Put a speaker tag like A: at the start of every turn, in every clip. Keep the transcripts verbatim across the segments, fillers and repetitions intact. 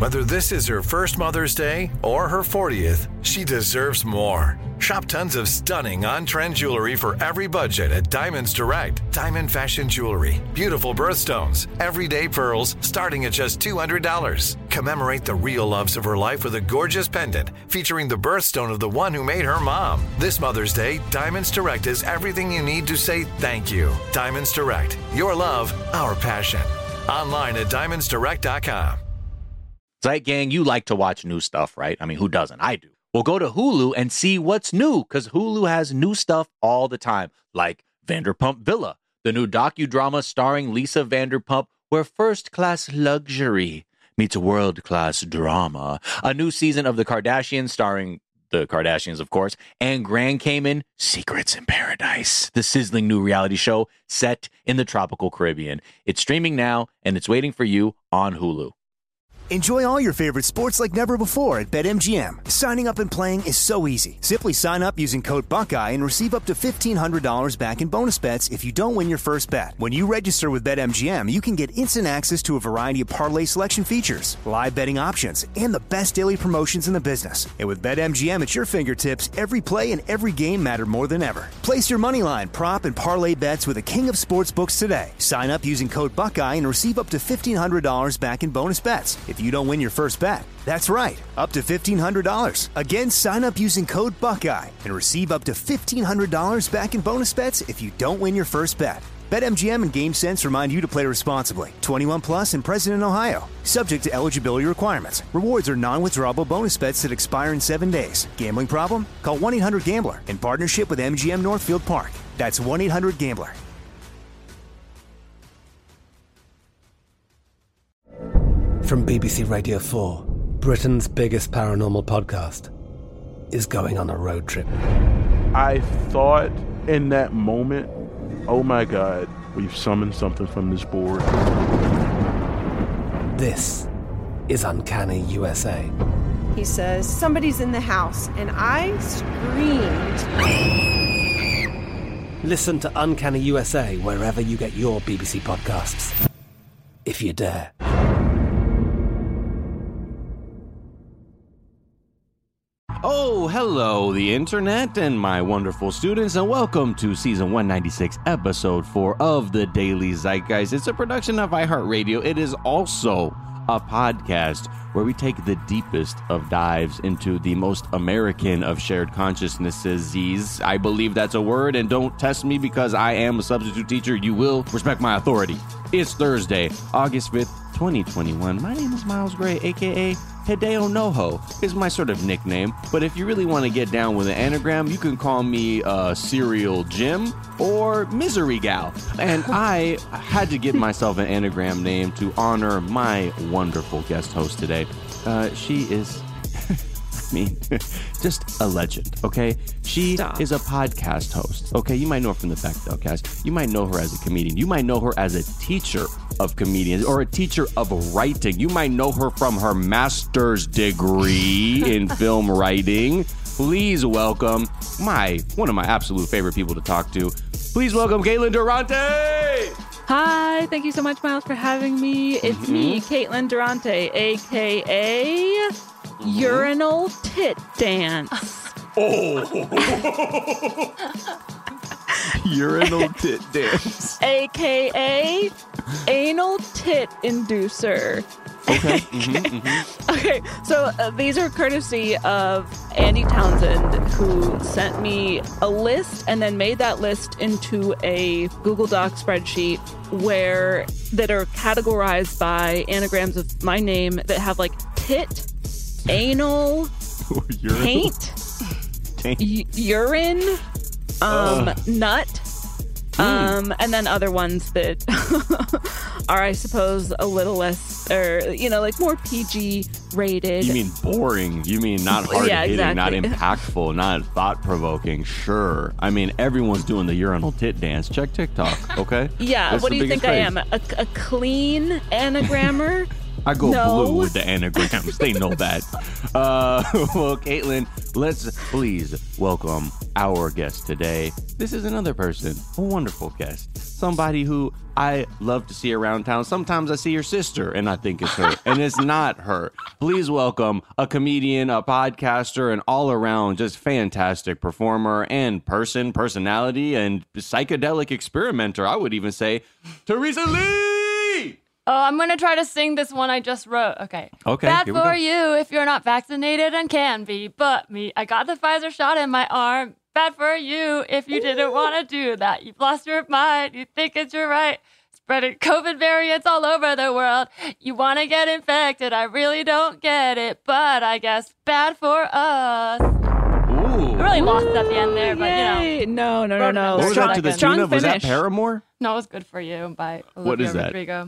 A: Whether this is her first Mother's Day or her fortieth, she deserves more. Shop tons of stunning on-trend jewelry for every budget at Diamonds Direct. Diamond fashion jewelry, beautiful birthstones, everyday pearls starting at just two hundred dollars. Commemorate the real loves of her life with a gorgeous pendant featuring the birthstone of the one who made her mom. This Mother's Day, Diamonds Direct is everything you need to say thank you. Diamonds Direct, your love, our passion. Online at diamonds direct dot com.
B: Right, gang, you like to watch new stuff, right? I mean, who doesn't? I do. Well, go to Hulu and see what's new, because Hulu has new stuff all the time, like Vanderpump Villa, the new docudrama starring Lisa Vanderpump, where first-class luxury meets world-class drama. A new season of The Kardashians starring the Kardashians, of course, and Grand Cayman, Secrets in Paradise, the sizzling new reality show set in the tropical Caribbean. It's streaming now, and it's waiting for you on Hulu.
C: Enjoy all your favorite sports like never before at BetMGM. Signing up and playing is so easy. Simply sign up using code Buckeye and receive up to fifteen hundred dollars back in bonus bets if you don't win your first bet. When you register with BetMGM, you can get instant access to a variety of parlay selection features, live betting options, and the best daily promotions in the business. And with BetMGM at your fingertips, every play and every game matter more than ever. Place your moneyline, prop, and parlay bets with the king of sportsbooks today. Sign up using code Buckeye and receive up to fifteen hundred dollars back in bonus bets if you don't win your first bet. That's right, up to fifteen hundred dollars. Again, sign up using code Buckeye and receive up to fifteen hundred dollars back in bonus bets if you don't win your first bet. BetMGM and GameSense remind you to play responsibly. twenty-one plus and present in Ohio. Subject to eligibility requirements. Rewards are non-withdrawable bonus bets that expire in seven days. Gambling problem? Call one eight hundred gambler in partnership with M G M Northfield Park. That's one eight hundred gambler.
D: From B B C Radio four, Britain's biggest paranormal podcast is going on a road trip.
E: I thought in that moment, oh my God, we've summoned something from this board.
D: This is Uncanny U S A.
F: He says, somebody's in the house, and I screamed.
D: Listen to Uncanny U S A wherever you get your B B C podcasts, if you dare.
B: Oh, hello, the internet and my wonderful students, and welcome to season one ninety-six, episode four of the Daily Zeitgeist. It's a production of iHeartRadio. It is also a podcast where we take the deepest of dives into the most American of shared consciousnesses. I believe that's a word, and don't test me because I am a substitute teacher. You will respect my authority. It's Thursday, August fifth, twenty twenty-one. My name is Miles Gray, a k a. Hideo Noho is my sort of nickname, but if you really want to get down with an anagram, you can call me uh, Serial Jim or Misery Gal. And I had to give myself an anagram name to honor my wonderful guest host today. Uh, she is, I mean, just a legend, okay? She Stop. is a podcast host, okay? You might know her from the Bechdel. You might know her as a comedian. You might know her as a teacher of comedians or a teacher of writing. You might know her from her master's degree in film writing. Please welcome my one of my absolute favorite people to talk to. Please welcome Caitlin Durante.
G: Hi, thank you so much, Miles, for having me. It's mm-hmm. me, Caitlin Durante, a k a. Mm-hmm. Urinal Tit Dance.
E: Oh! Urinal Tit Dance.
G: A K A Anal Tit Inducer.
E: Okay. Mm-hmm, mm-hmm.
G: Okay, so uh, these are courtesy of Andy Townsend, who sent me a list and then made that list into a Google Doc spreadsheet where that are categorized by anagrams of my name that have like tit, anal, taint, taint. U- urine, um, uh. nut, mm. um, and then other ones that are, I suppose, a little less, or, you know, like more P G rated.
B: You mean boring? You mean not hard
G: yeah,
B: hitting,
G: exactly.
B: not impactful, not thought provoking? Sure. I mean, everyone's doing the urinal tit dance. Check TikTok, okay?
G: Yeah.
B: That's
G: what do you think
B: craze.
G: I am? A, a clean anagrammer?
B: I go
G: No.
B: blue with the anagrams. They know that. Uh, well, Caitlin, let's please welcome our guest today. This is another person, a wonderful guest. Somebody who I love to see around town. Sometimes I see her sister and I think it's her, and it's not her. Please welcome a comedian, a podcaster, an all-around just fantastic performer and person, personality, and psychedelic experimenter, I would even say, Teresa Lee!
H: Oh, I'm going to try to sing this one I just wrote. Okay.
B: Okay,
H: Bad
B: here we
H: for
B: go.
H: you if you're not vaccinated and can be. But me, I got the Pfizer shot in my arm. Bad for you if you didn't want to do that. You've lost your mind. You think it's your right. Spreading COVID variants all over the world. You want to get infected. I really don't get it. But I guess bad for us.
B: Ooh.
H: I really lost it at the end there, but you know.
G: Yay. No, no, no,
H: Wrote
G: no.
H: it
B: What was
H: Strong-
B: that to the
G: strong
B: tune of? Was that
G: finish.
B: Paramore?
H: No, it was Good for You by Olivia
B: What is that?
H: Rodrigo.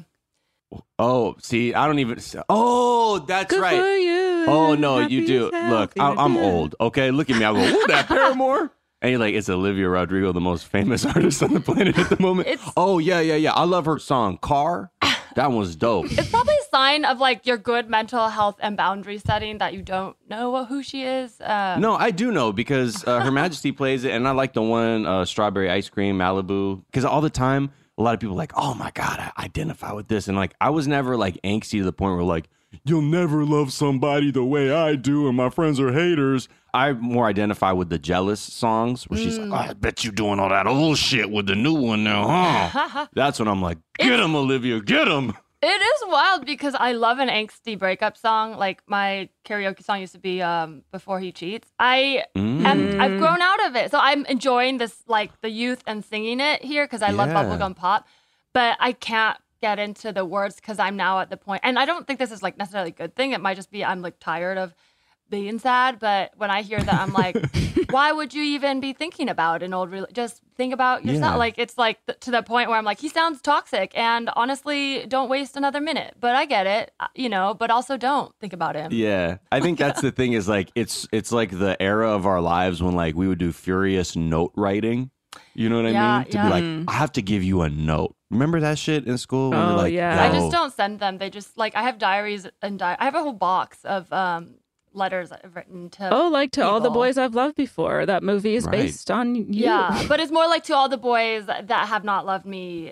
B: Oh, see, I don't even. Oh, that's
G: Good
B: right.
G: for you.
B: Oh no, you
G: Happy
B: do.
G: as
B: Look, I,
G: healthy
B: I'm
G: again.
B: old. Okay, look at me. I go, ooh, that Paramore. And you're like, it's Olivia Rodrigo, the most famous artist on the planet at the moment.
H: It's-
B: oh yeah, yeah, yeah. I love her song "Car." That one's dope.
H: It's probably a sign of like your good mental health and boundary setting that you don't know who she is. Um,
B: No, I do know because uh, Her Majesty plays it, and I like the one uh, Strawberry Ice Cream Malibu because all the time a lot of people are like, oh my god, I identify with this, and like I was never like angsty to the point where like you'll never love somebody the way I do, and my friends are haters. I more identify with the Jealous songs where she's like, oh, I bet you doing all that old shit with the new one now, huh? That's when I'm like, get him, Olivia, get him.
H: It is wild because I love an angsty breakup song. Like my karaoke song used to be um, Before He Cheats. I
B: Mm.
H: am, I've grown out of it. So I'm enjoying this, like the youth and singing it here because I love
B: Yeah.
H: bubblegum pop. But I can't get into the words because I'm now at the point, and I don't think this is like necessarily a good thing. It might just be I'm like tired of being sad. But when I hear that, I'm like, why would you even be thinking about an old rela- just think about yourself.
B: Yeah.
H: Like it's like th- to the point where I'm like, he sounds toxic, and honestly, don't waste another minute. But I get it, uh, you know, but also don't think about him.
B: Yeah, I think that's the thing is like it's it's like the era of our lives when like we would do furious note writing. You know what I
H: Yeah,
B: mean? To
H: yeah.
B: be like, I have to give you a note. Remember that shit in school? When
G: Oh,
B: you're like,
G: yeah.
H: I
B: yo,
H: just don't send them. They just like I have diaries and di- I have a whole box of um letters I've written to.
G: Oh, like to all the
H: people.
G: boys I've loved before. That movie is
B: Right.
G: based on you.
H: Yeah, but it's more like to all the boys that have not loved me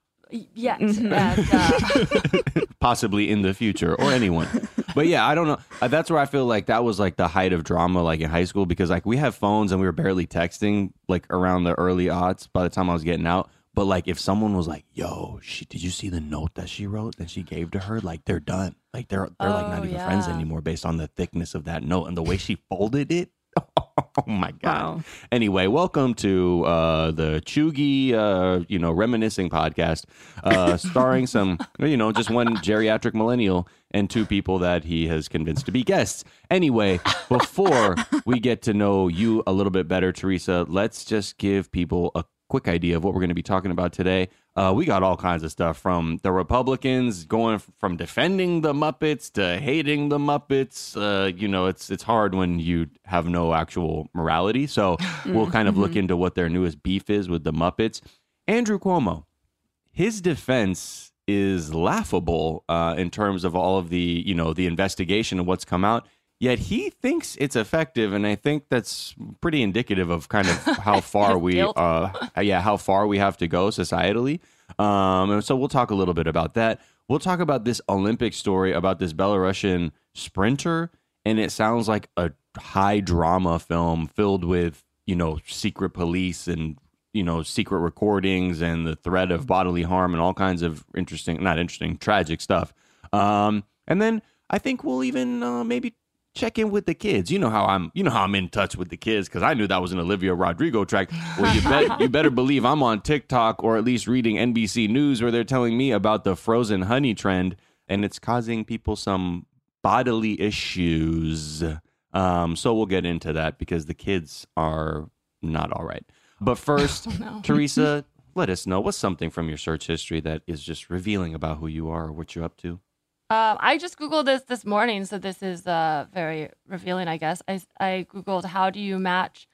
H: yet.
G: Mm-hmm.
H: And, uh,
B: possibly in the future or anyone. But yeah, I don't know. Uh, That's where I feel like that was like the height of drama, like in high school, because like we have phones and we were barely texting like around the early aughts by the time I was getting out. But like if someone was like, yo, she, did you see the note that she wrote that she gave to her? Like they're done. Like they're they're like not
H: Oh,
B: even friends
H: yeah.
B: anymore based on the thickness of that note and the way she folded it. Oh my God.
G: Wow.
B: Anyway, welcome to uh, the Chugi, uh, you know, reminiscing podcast, uh, starring some, you know, just one geriatric millennial and two people that he has convinced to be guests. Anyway, before we get to know you a little bit better, Teresa, let's just give people a quick idea of what we're going to be talking about today. Uh, we got all kinds of stuff from the Republicans going f- from defending the Muppets to hating the Muppets. Uh, you know, it's it's hard when you have no actual morality. So we'll kind of look into what their newest beef is with the Muppets. Andrew Cuomo, his defense is laughable uh, in terms of all of the, you know, the investigation of what's come out. Yet he thinks it's effective, and I think that's pretty indicative of kind of how far
H: His
B: we,
H: guilt.
B: uh, yeah, how far we have to go societally. Um, and so we'll talk a little bit about that. We'll talk about this Olympic story about this Belarusian sprinter, and it sounds like a high drama film filled with, you know, secret police and, you know, secret recordings and the threat of bodily harm and all kinds of interesting, not interesting, tragic stuff. Um, and then I think we'll even uh, maybe check in with the kids. You know how I'm, you know how I'm in touch with the kids because I knew that was an Olivia Rodrigo track. Well, you bet, you better believe I'm on TikTok or at least reading N B C News where they're telling me about the frozen honey trend, and it's causing people some bodily issues. Um, so we'll get into that because the kids are not all right. But first, Teresa, let us know what's something from your search history that is just revealing about who you are or what you're up to.
H: Um, I just Googled this this morning, so this is uh, very revealing, I guess. I, I Googled, how do you match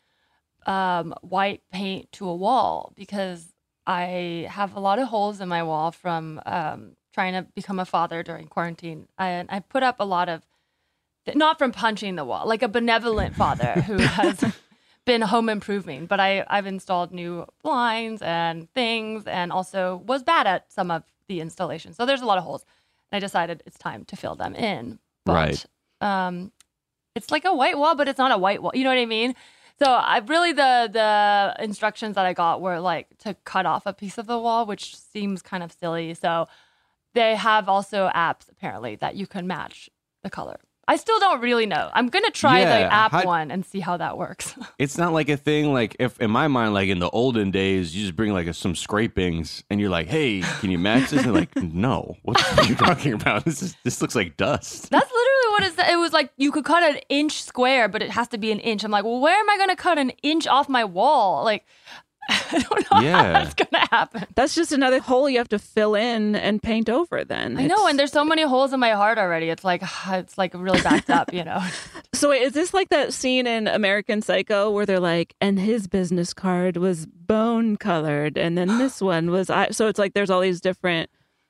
H: um, white paint to a wall? Because I have a lot of holes in my wall from um, trying to become a father during quarantine. And I put up a lot of, not from punching the wall, like a benevolent father who has been home improving, but I, I've installed new blinds and things and also was bad at some of the installation. So there's a lot of holes. And I decided it's time to fill them in. But,
B: right.
H: Um, it's like a white wall, but it's not a white wall. You know what I mean? So I really, the the instructions that I got were like to cut off a piece of the wall, which seems kind of silly. So they have also apps apparently that you can match the color. I still don't really know. I'm going to try
B: Yeah,
H: the app
B: how-
H: one and see how that works.
B: It's not like a thing like if in my mind, like in the olden days, you just bring like a, some scrapings and you're like, hey, can you match this? And they're like, no, what are you talking about? This is this looks like dust.
H: That's literally what it, it was like. You could cut an inch square, but it has to be an inch. I'm like, well, where am I going to cut an inch off my wall? Like, I don't know
B: Yeah.
H: how that's going to happen.
G: That's just another hole you have to fill in and paint over then.
H: I know,
G: It's-
H: and there's so many holes in my heart already. It's like, it's like really backed up, you know?
G: So wait, is this like that scene in American Psycho where they're like, and his business card was bone colored, and then this one was I. So it's like there's all these different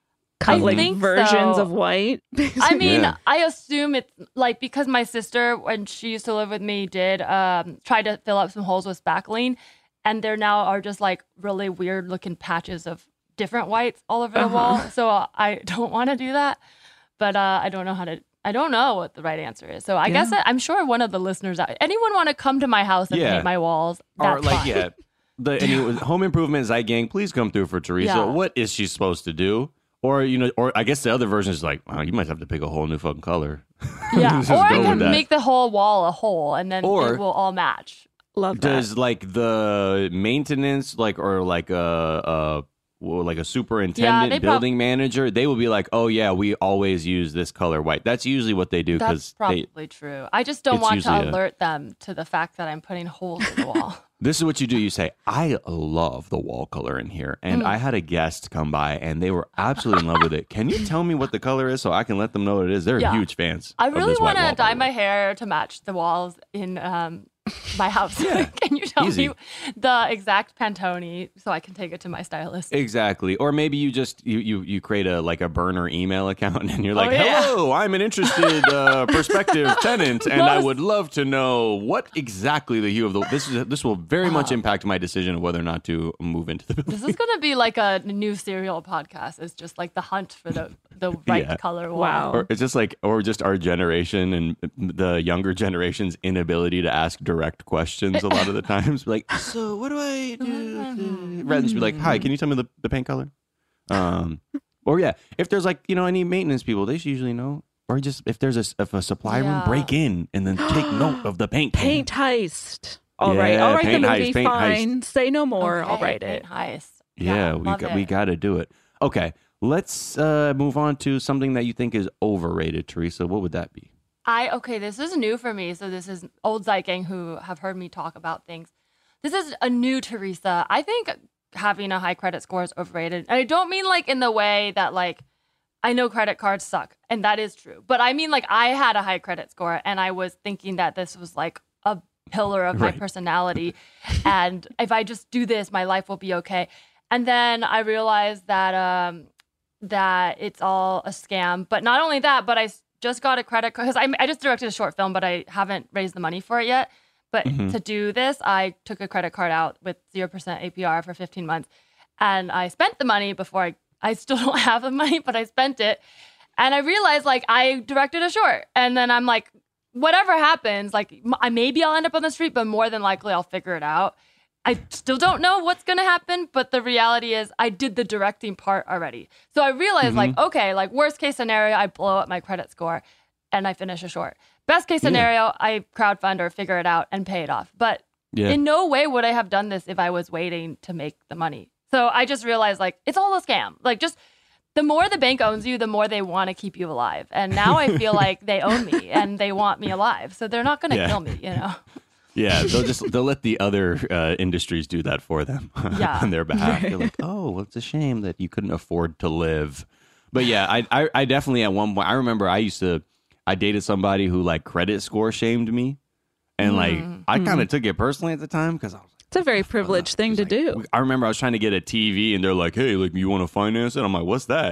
H: I
G: like
H: think
G: versions
H: so.
G: of white.
H: I mean,
B: Yeah.
H: I assume it's like because my sister, when she used to live with me, did um, try to fill up some holes with spackling, and there now are just like really weird looking patches of different whites all over the
G: Uh-huh.
H: wall. So uh, I don't want to do that, but uh, I don't know how to. I don't know what the right answer is. So I
G: Yeah.
H: guess I, I'm sure one of the listeners, out, anyone want to come to my house and
B: Yeah.
H: paint my walls?
B: Or
H: That's
B: like,
H: fine.
B: yeah, the any, home improvement Zeit gang, please come through for Teresa.
H: Yeah.
B: What is she supposed to do? Or, you know, or I guess the other version is like, wow, you might have to pick a whole new fucking color.
H: Yeah,
B: Just
H: or I
B: go with
H: can
B: that.
H: make the whole wall a hole, and then
B: Or-
H: it will all match.
G: Love that.
B: Does like the maintenance, like, or like a, a well, like a superintendent,
H: they prob-
B: building manager, they will be like, oh yeah, we always use this color white. That's usually what they do
H: That's
B: because
H: probably
B: they.
H: true. I just don't
B: it's
H: want
B: usually
H: to
B: a-
H: alert them to the fact that I'm putting holes in the wall.
B: This is what you do. You say, I love the wall color in here. And
H: Mm.
B: I had a guest come by and they were absolutely in love with it. Can you tell me what the color is so I can let them know what it is? They're
H: Yeah.
B: huge fans.
H: I
B: of
H: really
B: this white
H: want to
B: wall, by
H: dye
B: the
H: my
B: way.
H: hair to match the walls in um, my house. Can you tell
B: Easy.
H: me the exact Pantone so I can take it to my stylist?
B: Exactly. Or maybe you just you you you create a like a burner email account and you're like,
H: Oh, yeah.
B: hello, I'm an interested uh, prospective tenant and I
H: Most-
B: would love to know what exactly the hue of the this is this will very much impact my decision of whether or not to move into the building.
H: This is going to be like a new serial podcast. It's just like the hunt for the, the right
B: Yeah.
H: color wall.
G: Wow.
B: Or it's just like, or just our generation and the younger generation's inability to ask direct questions a lot of the times. Like, so what do I do? Rather than just be like, hi, can you tell me the, the paint color? Um, or yeah, if there's like, you know, any maintenance people, they should usually know. Or just if there's a, if a supply room,
H: Yeah.
B: break in and then take note of the paint. can.
G: Paint heist. All right,
B: Yeah,
G: I'll write the
B: paint
G: movie.
B: heist, paint
G: Fine. Say no more.
H: Okay,
G: I'll write
H: paint
G: it.
H: Heist.
B: Yeah, we
H: love
B: got,
H: it.
B: we got to do it. Okay, let's uh, move on to something that you think is overrated, Teresa. What would that be?
H: I okay, this is new for me. So this is old Zeit gang who have heard me talk about things. This is a new Teresa. I think having a high credit score is overrated. And I don't mean like in the way that like I know credit cards suck, and that is true. But I mean like I had a high credit score and I was thinking that this was like a pillar of
B: Right.
H: my personality. And if I just do this, my life will be okay. And then I realized that um that it's all a scam. But not only that, but I s- just got a credit card because I, I just directed a short film, but I haven't raised the money for it yet. But
B: Mhm.
H: to do this, I took a credit card out with zero percent A P R for fifteen months. And I spent the money before I, I still don't have the money, but I spent it. And I realized like I directed a short. And then I'm like, whatever happens, like m- I maybe I'll end up on the street, but more than likely I'll figure it out. I still don't know what's going to happen, but the reality is I did the directing part already. So I realized like, okay, like worst case scenario, I blow up my credit score and I finish a short. Best case
B: Yeah.
H: scenario, I crowdfund or figure it out and pay it off. But
B: Yeah.
H: in no way would I have done this if I was waiting to make the money. So I just realized like, it's all a scam. Like just the more the bank owns you, the more they want to keep you alive. And now I feel like they own me and they want me alive. So they're not going to
B: Yeah.
H: kill me, you know?
B: Yeah, they'll just they'll let the other uh, industries do that for them
H: Yeah.
B: on their behalf. They're like, oh, well, it's a shame that you couldn't afford to live. But yeah, I, I I definitely at one point I remember I used to I dated somebody who like credit score shamed me, and like I kind of took it personally at the time because I was like,
G: It's a very privileged thing to do.
B: I remember I was trying to get a T V and they're like, hey, like you want to finance it? I'm like, what's that?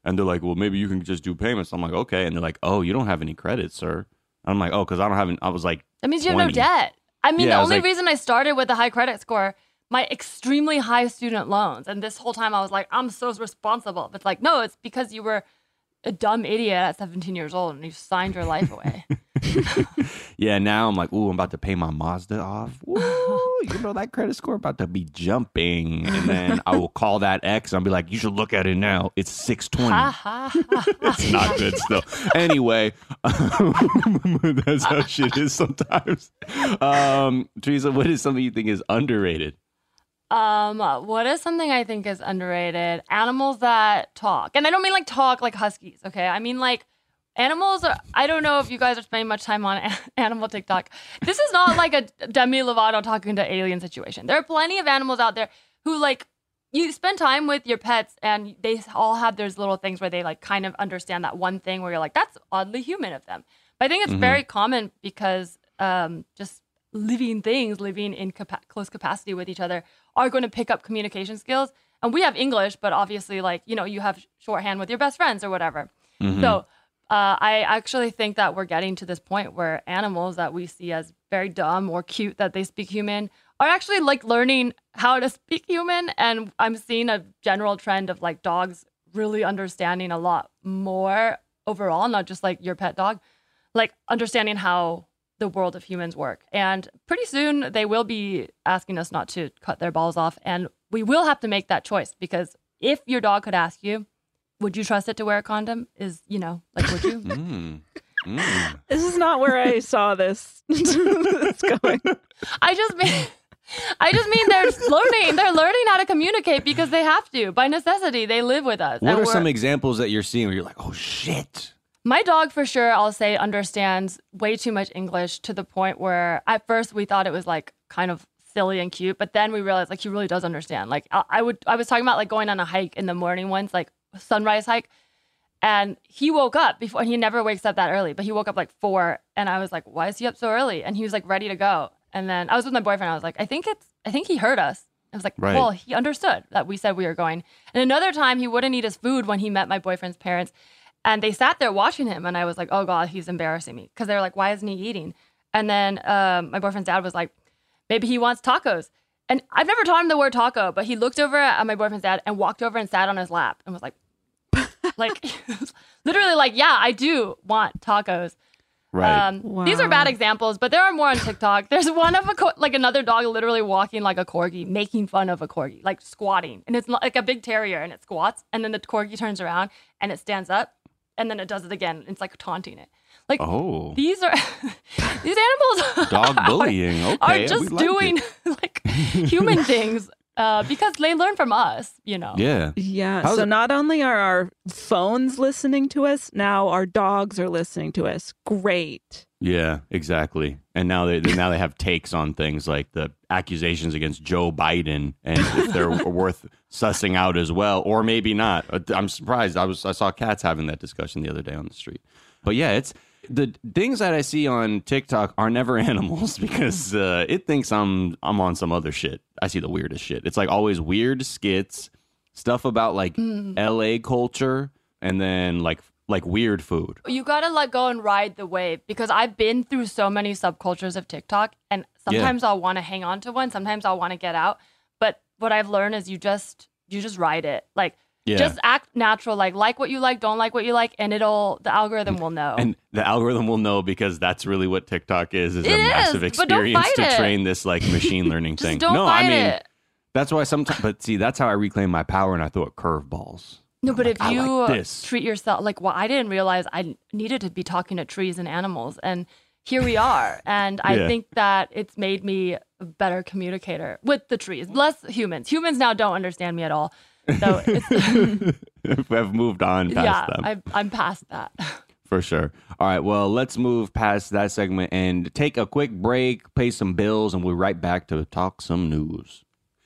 B: And they're like, well, maybe you can just do payments. I'm like, okay. And they're like, oh, you don't have any credit, sir. I'm like, oh, because I don't have any. I was like,
H: that means you
B: twenty.
H: have no debt. I mean,
B: Yeah, I
H: the
B: was
H: only
B: like-
H: reason I started with a high credit score, my extremely high student loans. And this whole time I was like, I'm so responsible. But it's like, no, it's because you were a dumb idiot at seventeen years old and you signed your life away.
B: Yeah, now I'm like, ooh, I'm about to pay my Mazda off. Woo, you know, that credit score about to be jumping. And then I will call that ex and I'll be like, you should look at it now. It's six twenty.
H: Ha, ha, ha,
B: It's not good still. Anyway, that's how shit is sometimes. Um, Teresa, what is something you think is underrated?
H: Um, what is something I think is underrated? Animals that talk. And I don't mean like talk like huskies, okay? I mean like animals are, I don't know if you guys are spending much time on a- animal TikTok. This is not like a Demi Lovato talking to alien situation. There are plenty of animals out there who like, you spend time with your pets and they all have those little things where they like kind of understand that one thing where you're like, that's oddly human of them. But I think it's
B: Mhm.
H: very common because um, just living things, living in capa- close capacity with each other are going to pick up communication skills. And we have English, but obviously like, you know, you have shorthand with your best friends or whatever.
B: Mhm.
H: So uh, I actually think that we're getting to this point where animals that we see as very dumb or cute that they speak human are actually like learning how to speak human. And I'm seeing a general trend of like dogs really understanding a lot more overall, not just like your pet dog, like understanding how the world of humans work. And pretty soon they will be asking us not to cut their balls off. And we will have to make that choice because if your dog could ask you, would you trust it to wear a condom? Is, you know, like, would you?
B: Mm. Mm.
G: This is not where I saw this. It's going.
H: I just mean, I just mean they're learning. They're learning how to communicate because they have to. By necessity, they live with us.
B: What
H: And
B: are
H: we're-
B: some examples that you're seeing where you're like, oh, shit?
H: My dog, for sure, I'll say, understands way too much English to the point where at first we thought it was like kind of silly and cute, but then we realized like he really does understand. Like I, I would, I was talking about like going on a hike in the morning once, like a sunrise hike, and he woke up before. He never wakes up that early, but he woke up like four, and I was like, why is he up so early? And he was like ready to go. And then I was with my boyfriend. I was like, I think it's, I think he heard us. I was like,
B: Right.
H: well, he understood that we said we were going. And another time, he wouldn't eat his food when he met my boyfriend's parents. And they sat there watching him. And I was like, oh, God, he's embarrassing me. Because they were like, why isn't he eating? And then um, my boyfriend's dad was like, maybe he wants tacos. And I've never taught him the word taco, but he looked over at my boyfriend's dad and walked over and sat on his lap and was like, like, literally like, yeah, I do want tacos.
B: Right.
H: Um, These are bad
G: Wow.
H: examples, but there are more on TikTok. There's one of a co- like another dog literally walking like a corgi, making fun of a corgi, like squatting, and it's not, like a big terrier, and it squats, and then the corgi turns around and it stands up, and then it does it again. It's like taunting it. Like
B: Oh.
H: these are these animals
B: Dog
H: are-
B: bullying. Okay.
H: are
B: we
H: just
B: like
H: doing
B: it.
H: like human things uh, because they learn from us, you know.
B: Yeah.
G: Yeah.
B: How's
G: so
B: it-
G: not only are our phones listening to us, now our dogs are listening to us. Great.
B: Yeah, exactly. And now they now they have takes on things like the accusations against Joe Biden and if they're worth sussing out as well, or maybe not. I'm surprised. I was I saw cats having that discussion the other day on the street. But yeah, it's the things that I see on TikTok are never animals because uh, it thinks I'm I'm on some other shit. I see the weirdest shit. It's like always weird skits, stuff about like L A culture, and then like like weird food.
H: You gotta let go and ride the wave because I've been through so many subcultures of TikTok, and sometimes I'll want to hang on to one, sometimes I'll want to get out. But what I've learned is you just you just ride it, like
B: Yeah.
H: just act natural, like like what you like, don't like what you like, and it'll the algorithm will know.
B: And the algorithm will know because that's really what TikTok is, is
H: It
B: a
H: is,
B: massive
H: but don't
B: experience
H: fight
B: to
H: it.
B: train this like machine learning
H: just
B: thing.
H: don't
B: no,
H: fight
B: I mean,
H: it.
B: that's why sometimes, but see, that's how I reclaim my power and I throw at curveballs.
H: No, but if
B: I
H: you
B: like this.
H: treat yourself like, well, I didn't realize I needed to be talking to trees and animals, and here we are. And I
B: Yeah.
H: think that it's made me a better communicator with the trees, less humans. Humans now don't understand me at all. So it's,
B: I've moved on past
H: yeah,
B: them.
H: I, I'm past that.
B: For sure. All right, well, let's move past that segment and take a quick break, pay some bills, and we'll be right back to talk some news.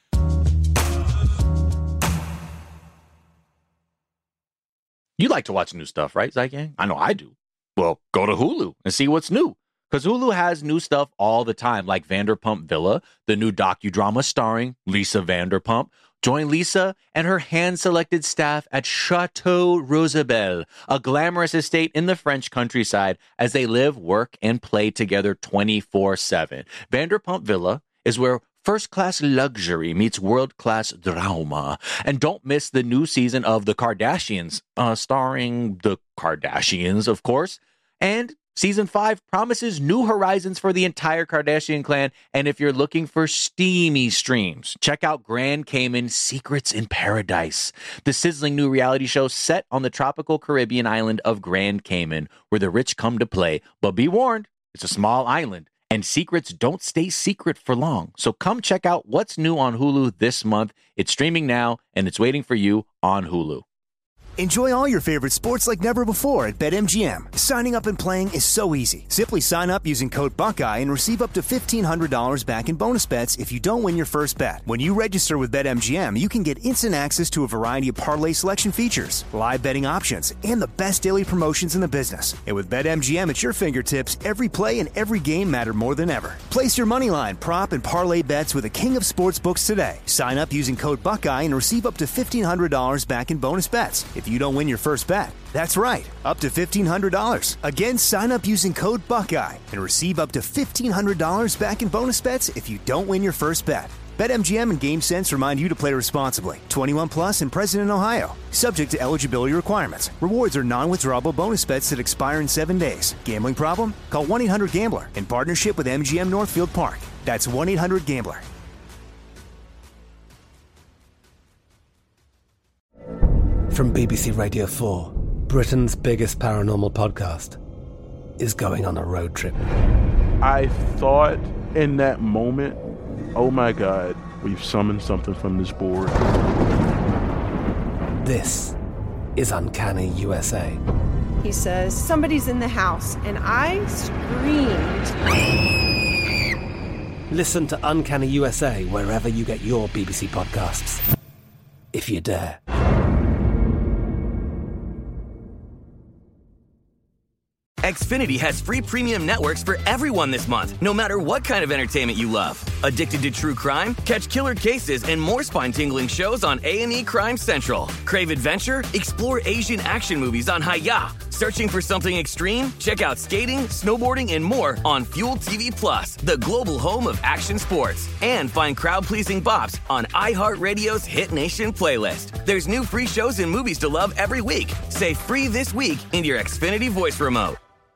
I: You like to watch new stuff, right, Zygang? I know I do. Well, go to Hulu and see what's new. Because Hulu has new stuff all the time, like Vanderpump Villa, the new docudrama starring Lisa Vanderpump. Join Lisa and her hand-selected staff at Chateau Rosabelle, a glamorous estate in the French countryside, as they live, work, and play together twenty-four seven. Vanderpump Villa is where first-class luxury meets world-class drama. And don't miss the new season of The Kardashians, uh, starring the Kardashians, of course. And Season five promises new horizons for the entire Kardashian clan, and if you're looking for steamy streams, check out Grand Cayman Secrets in Paradise, the sizzling new reality show set on the tropical Caribbean island of Grand Cayman, where the rich come to play. But be warned, it's a small island, and secrets don't stay secret for long. So come check out what's new on Hulu this month. It's streaming now, and it's waiting for you on Hulu.
C: Enjoy all your favorite sports like never before at BetMGM. Signing up and playing is so easy. Simply sign up using code Buckeye and receive up to fifteen hundred dollars back in bonus bets if you don't win your first bet. When you register with BetMGM, you can get instant access to a variety of parlay selection features, live betting options, and the best daily promotions in the business. And with BetMGM at your fingertips, every play and every game matter more than ever. Place your moneyline, prop, and parlay bets with the king of sportsbooks today. Sign up using code Buckeye and receive up to fifteen hundred dollars back in bonus bets if you don't win your first bet. That's right, up to fifteen hundred dollars. Again, sign up using code Buckeye and receive up to fifteen hundred dollars back in bonus bets if you don't win your first bet. BetMGM and GameSense remind you to play responsibly. twenty-one plus and present in Ohio. Subject to eligibility requirements. Rewards are non-withdrawable bonus bets that expire in seven days. Gambling problem? Call one eight hundred gambler in partnership with M G M Northfield Park. That's one eight hundred gambler.
D: From B B C Radio four, Britain's biggest paranormal podcast is going on a road trip.
E: I thought in that moment, oh my God, we've summoned something from this board.
D: This is Uncanny U S A.
F: He says, somebody's in the house, and I screamed.
D: Listen to Uncanny U S A wherever you get your B B C podcasts, if you dare.
J: Xfinity has free premium networks for everyone this month, no matter what kind of entertainment you love. Addicted to true crime? Catch killer cases and more spine-tingling shows on A and E Crime Central. Crave adventure? Explore Asian action movies on Hi-Ya. Searching for something extreme? Check out skating, snowboarding, and more on Fuel T V Plus, the global home of action sports. And find crowd-pleasing bops on iHeartRadio's Hit Nation playlist. There's new free shows and movies to love every week. Say free this week in your Xfinity voice remote.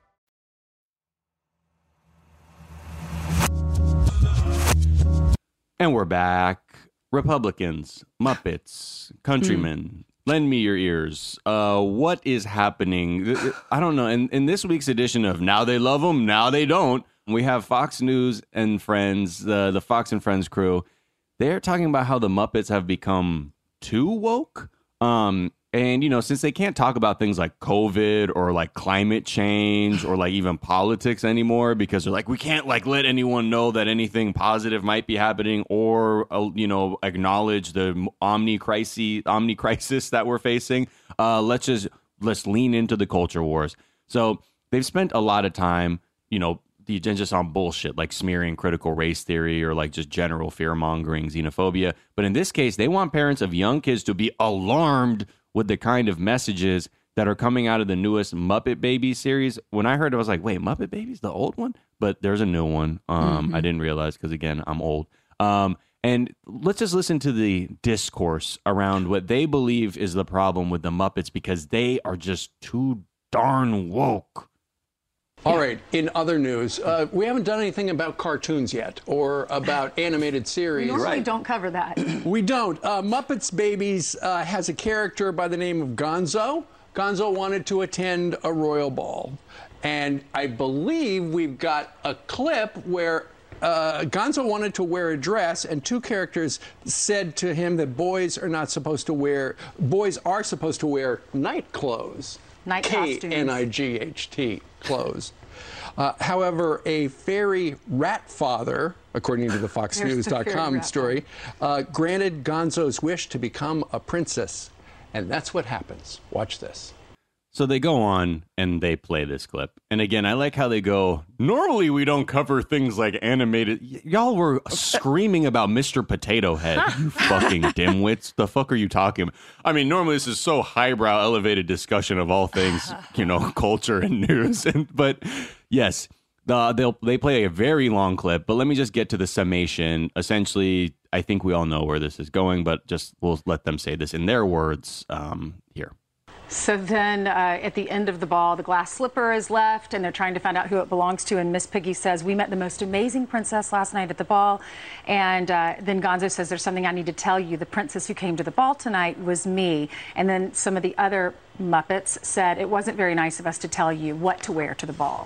B: And we're back. Republicans, Muppets, countrymen, lend me your ears. Uh, what is happening? I don't know. In, in this week's edition of Now They Love Them, Now They Don't, we have Fox News and Friends, uh, the Fox and Friends crew. They're talking about how the Muppets have become too woke. Um, and, you know, since they can't talk about things like COVID or like climate change or like even politics anymore, because they're like, we can't like let anyone know that anything positive might be happening or, uh, you know, acknowledge the omni crisis, omni crisis that we're facing. Uh, let's just let's lean into the culture wars. So they've spent a lot of time, you know, the just on bullshit like smearing critical race theory or like just general fear mongering, xenophobia. But in this case, they want parents of young kids to be alarmed with the kind of messages that are coming out of the newest Muppet Babies series. When I heard it, I was like, wait, Muppet Babies, the old one? But there's a new one. Um, mm-hmm. I didn't realize because, again, I'm old. Um, and let's just listen to the discourse around what they believe is the problem with the Muppets because they are just too darn woke.
K: All right, in other news, uh, we haven't done anything about cartoons yet or about animated series.
L: We normally don't cover that.
K: We don't. Uh, Muppets Babies uh, has a character by the name of Gonzo. Gonzo wanted to attend a royal ball. And I believe we've got a clip where uh, Gonzo wanted to wear a dress, and two characters said to him that boys are not supposed to wear, boys are supposed to wear night clothes.
L: Night
K: K
L: costumes.
K: N I G H T, clothes. Uh, however, a fairy rat father, according to the fox news dot com story, uh, granted Gonzo's wish to become a princess. And that's what happens. Watch this.
B: So they go on and they play this clip. And again, I like how they go, normally we don't cover things like animated. Y- y'all were screaming about Mister Potato Head. You fucking dimwits. The fuck are you talking about? I mean, normally this is so highbrow, elevated discussion of all things, you know, culture and news. And, but yes, the, they'll they play a very long clip. But let me just get to the summation. Essentially, I think we all know where this is going, but just we'll let them say this in their words um, here.
L: So then uh, at the end of the ball, the glass slipper is left, and they're trying to find out who it belongs to. And Miss Piggy says, we met the most amazing princess last night at the ball. And uh, then Gonzo says, there's something I need to tell you. The princess who came to the ball tonight was me. And then some of the other Muppets said, it wasn't very nice of us to tell you what to wear to the ball.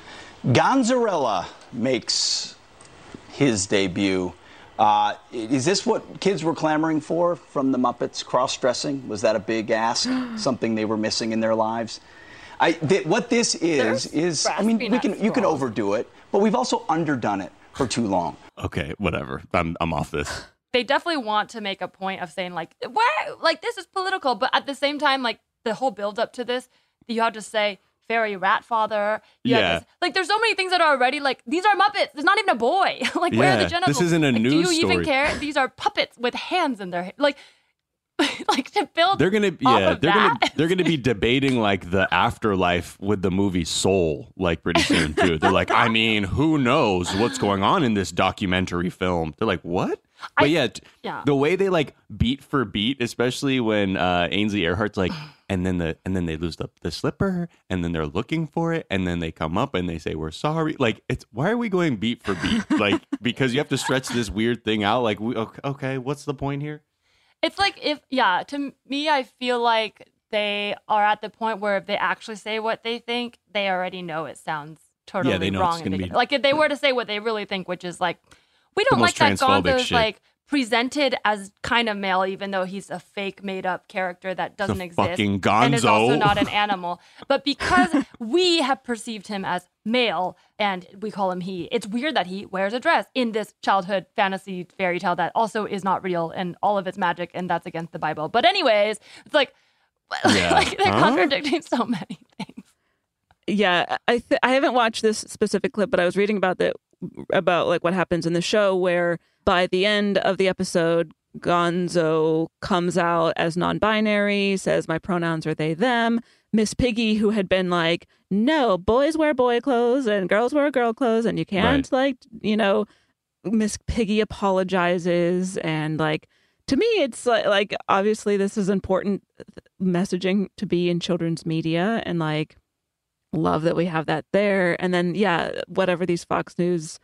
M: Gonzarella makes his debut. Uh, is this what kids were clamoring for from the Muppets? Cross-dressing? Was that a big ask? Something they were missing in their lives? I, th- what this is, is, I mean, we can, you can overdo it, but we've also underdone it for too long.
B: Okay, whatever. I'm, I'm off this.
H: They definitely want to make a point of saying, like, where, like, this is political, but at the same time, like, the whole build up to this, you have to say, fairy rat father. You
B: yeah.
H: This, like, there's so many things that are already like, these are Muppets. There's not even a boy. Like, yeah. Where are the genitals?
B: This isn't a
H: like,
B: news
H: do you
B: story.
H: even care? These are puppets with hands in their like, like to build.
B: They're gonna, yeah, they're
H: that.
B: gonna, they're gonna be debating like the afterlife with the movie Soul, like pretty soon too. They're like, I mean, who knows what's going on in this documentary film? They're like, what? But
H: I,
B: yeah,
H: yeah,
B: the way they like beat for beat, especially when uh, Ainsley Earhart's like, and then the and then they lose the, the slipper, and then they're looking for it, and then they come up and they say we're sorry. Like, it's why are we going beat for beat? Like, because you have to stretch this weird thing out. Like, we, okay, okay, what's the point here?
H: It's like if yeah, to me, I feel like they are at the point where if they actually say what they think, they already know it sounds totally
B: yeah, they know
H: wrong.
B: It's gonna be,
H: like if they were to say what they really think, which is like, we don't like that Gonzo's like presented as kind of male, even though he's a fake made up character that doesn't
B: the
H: exist
B: fucking Gonzo.
H: and is also not an animal. But because we have perceived him as male and we call him he, it's weird that he wears a dress in this childhood fantasy fairy tale that also is not real and all of it's magic and that's against the Bible. But anyways, it's like,
G: Yeah.
H: like they're
G: Huh?
H: contradicting so many things.
G: Yeah, I th- I haven't watched this specific clip, but I was reading about the about like what happens in the show where by the end of the episode, Gonzo comes out as non-binary, says my pronouns are they, them. Miss Piggy, who had been like, no, boys wear boy clothes and girls wear girl clothes and you can't
B: Right.
G: like, you know, Miss Piggy apologizes. And like, to me, it's like, like obviously this is important messaging to be in children's media and like, love that we have that there. And then, yeah, whatever these Fox News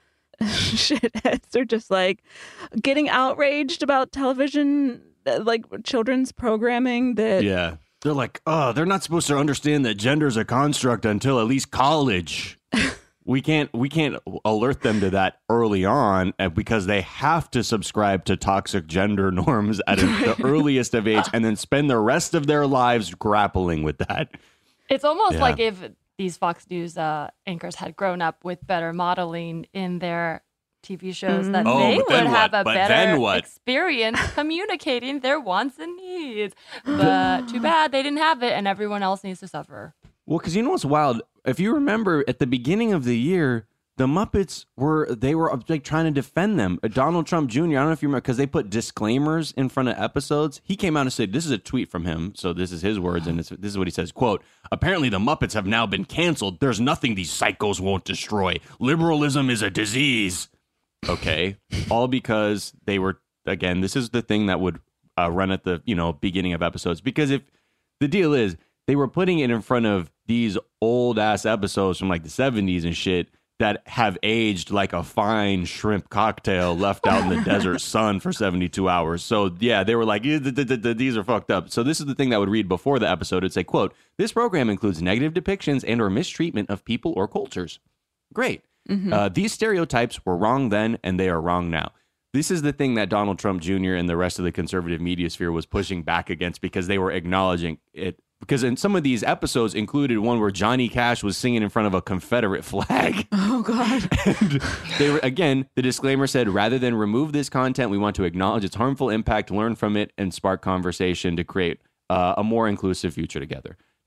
G: shitheads are just like getting outraged about television, like children's programming that.
B: Yeah. They're like, oh, they're not supposed to understand that gender's a construct until at least college. we can't we can't alert them to that early on uh, because they have to subscribe to toxic gender norms at the earliest of age and then spend the rest of their lives grappling with that.
H: It's almost
B: Yeah.
H: like if these Fox News uh, anchors had grown up with better modeling in their T V shows, that
B: Oh,
H: they
B: but
H: would
B: then
H: have
B: what?
H: a
B: But
H: better
B: then what?
H: experience communicating their wants and needs. But too bad they didn't have it, and everyone else needs to suffer.
B: Well, because you know what's wild? If you remember at the beginning of the year, the Muppets were, they were like trying to defend them. Uh, Donald Trump Junior, I don't know if you remember, because they put disclaimers in front of episodes. He came out and said, this is a tweet from him. So this is his words. And it's, this is what he says, quote, apparently the Muppets have now been canceled. There's nothing these psychos won't destroy. Liberalism is a disease. Okay. All because they were, again, this is the thing that would uh, run at the, you know, beginning of episodes. Because if the deal is they were putting it in front of these old ass episodes from like the seventies and shit that have aged like a fine shrimp cocktail left out in the desert sun for seventy-two hours. So yeah, they were like, "Eh, th- th- th- th- these are fucked up. So this is the thing that would read before the episode. It'd say, quote, this program includes negative depictions and or mistreatment of people or cultures. Great.
G: Mhm.
B: Uh, these stereotypes were wrong then and they are wrong now. This is the thing that Donald Trump Junior and the rest of the conservative media sphere was pushing back against because they were acknowledging it. Because in some of these episodes included one where Johnny Cash was singing in front of a Confederate flag.
G: Oh, God.
B: And they were, again, the disclaimer said, rather than remove this content, we want to acknowledge its harmful impact, learn from it, and spark conversation to create uh, a more inclusive future together.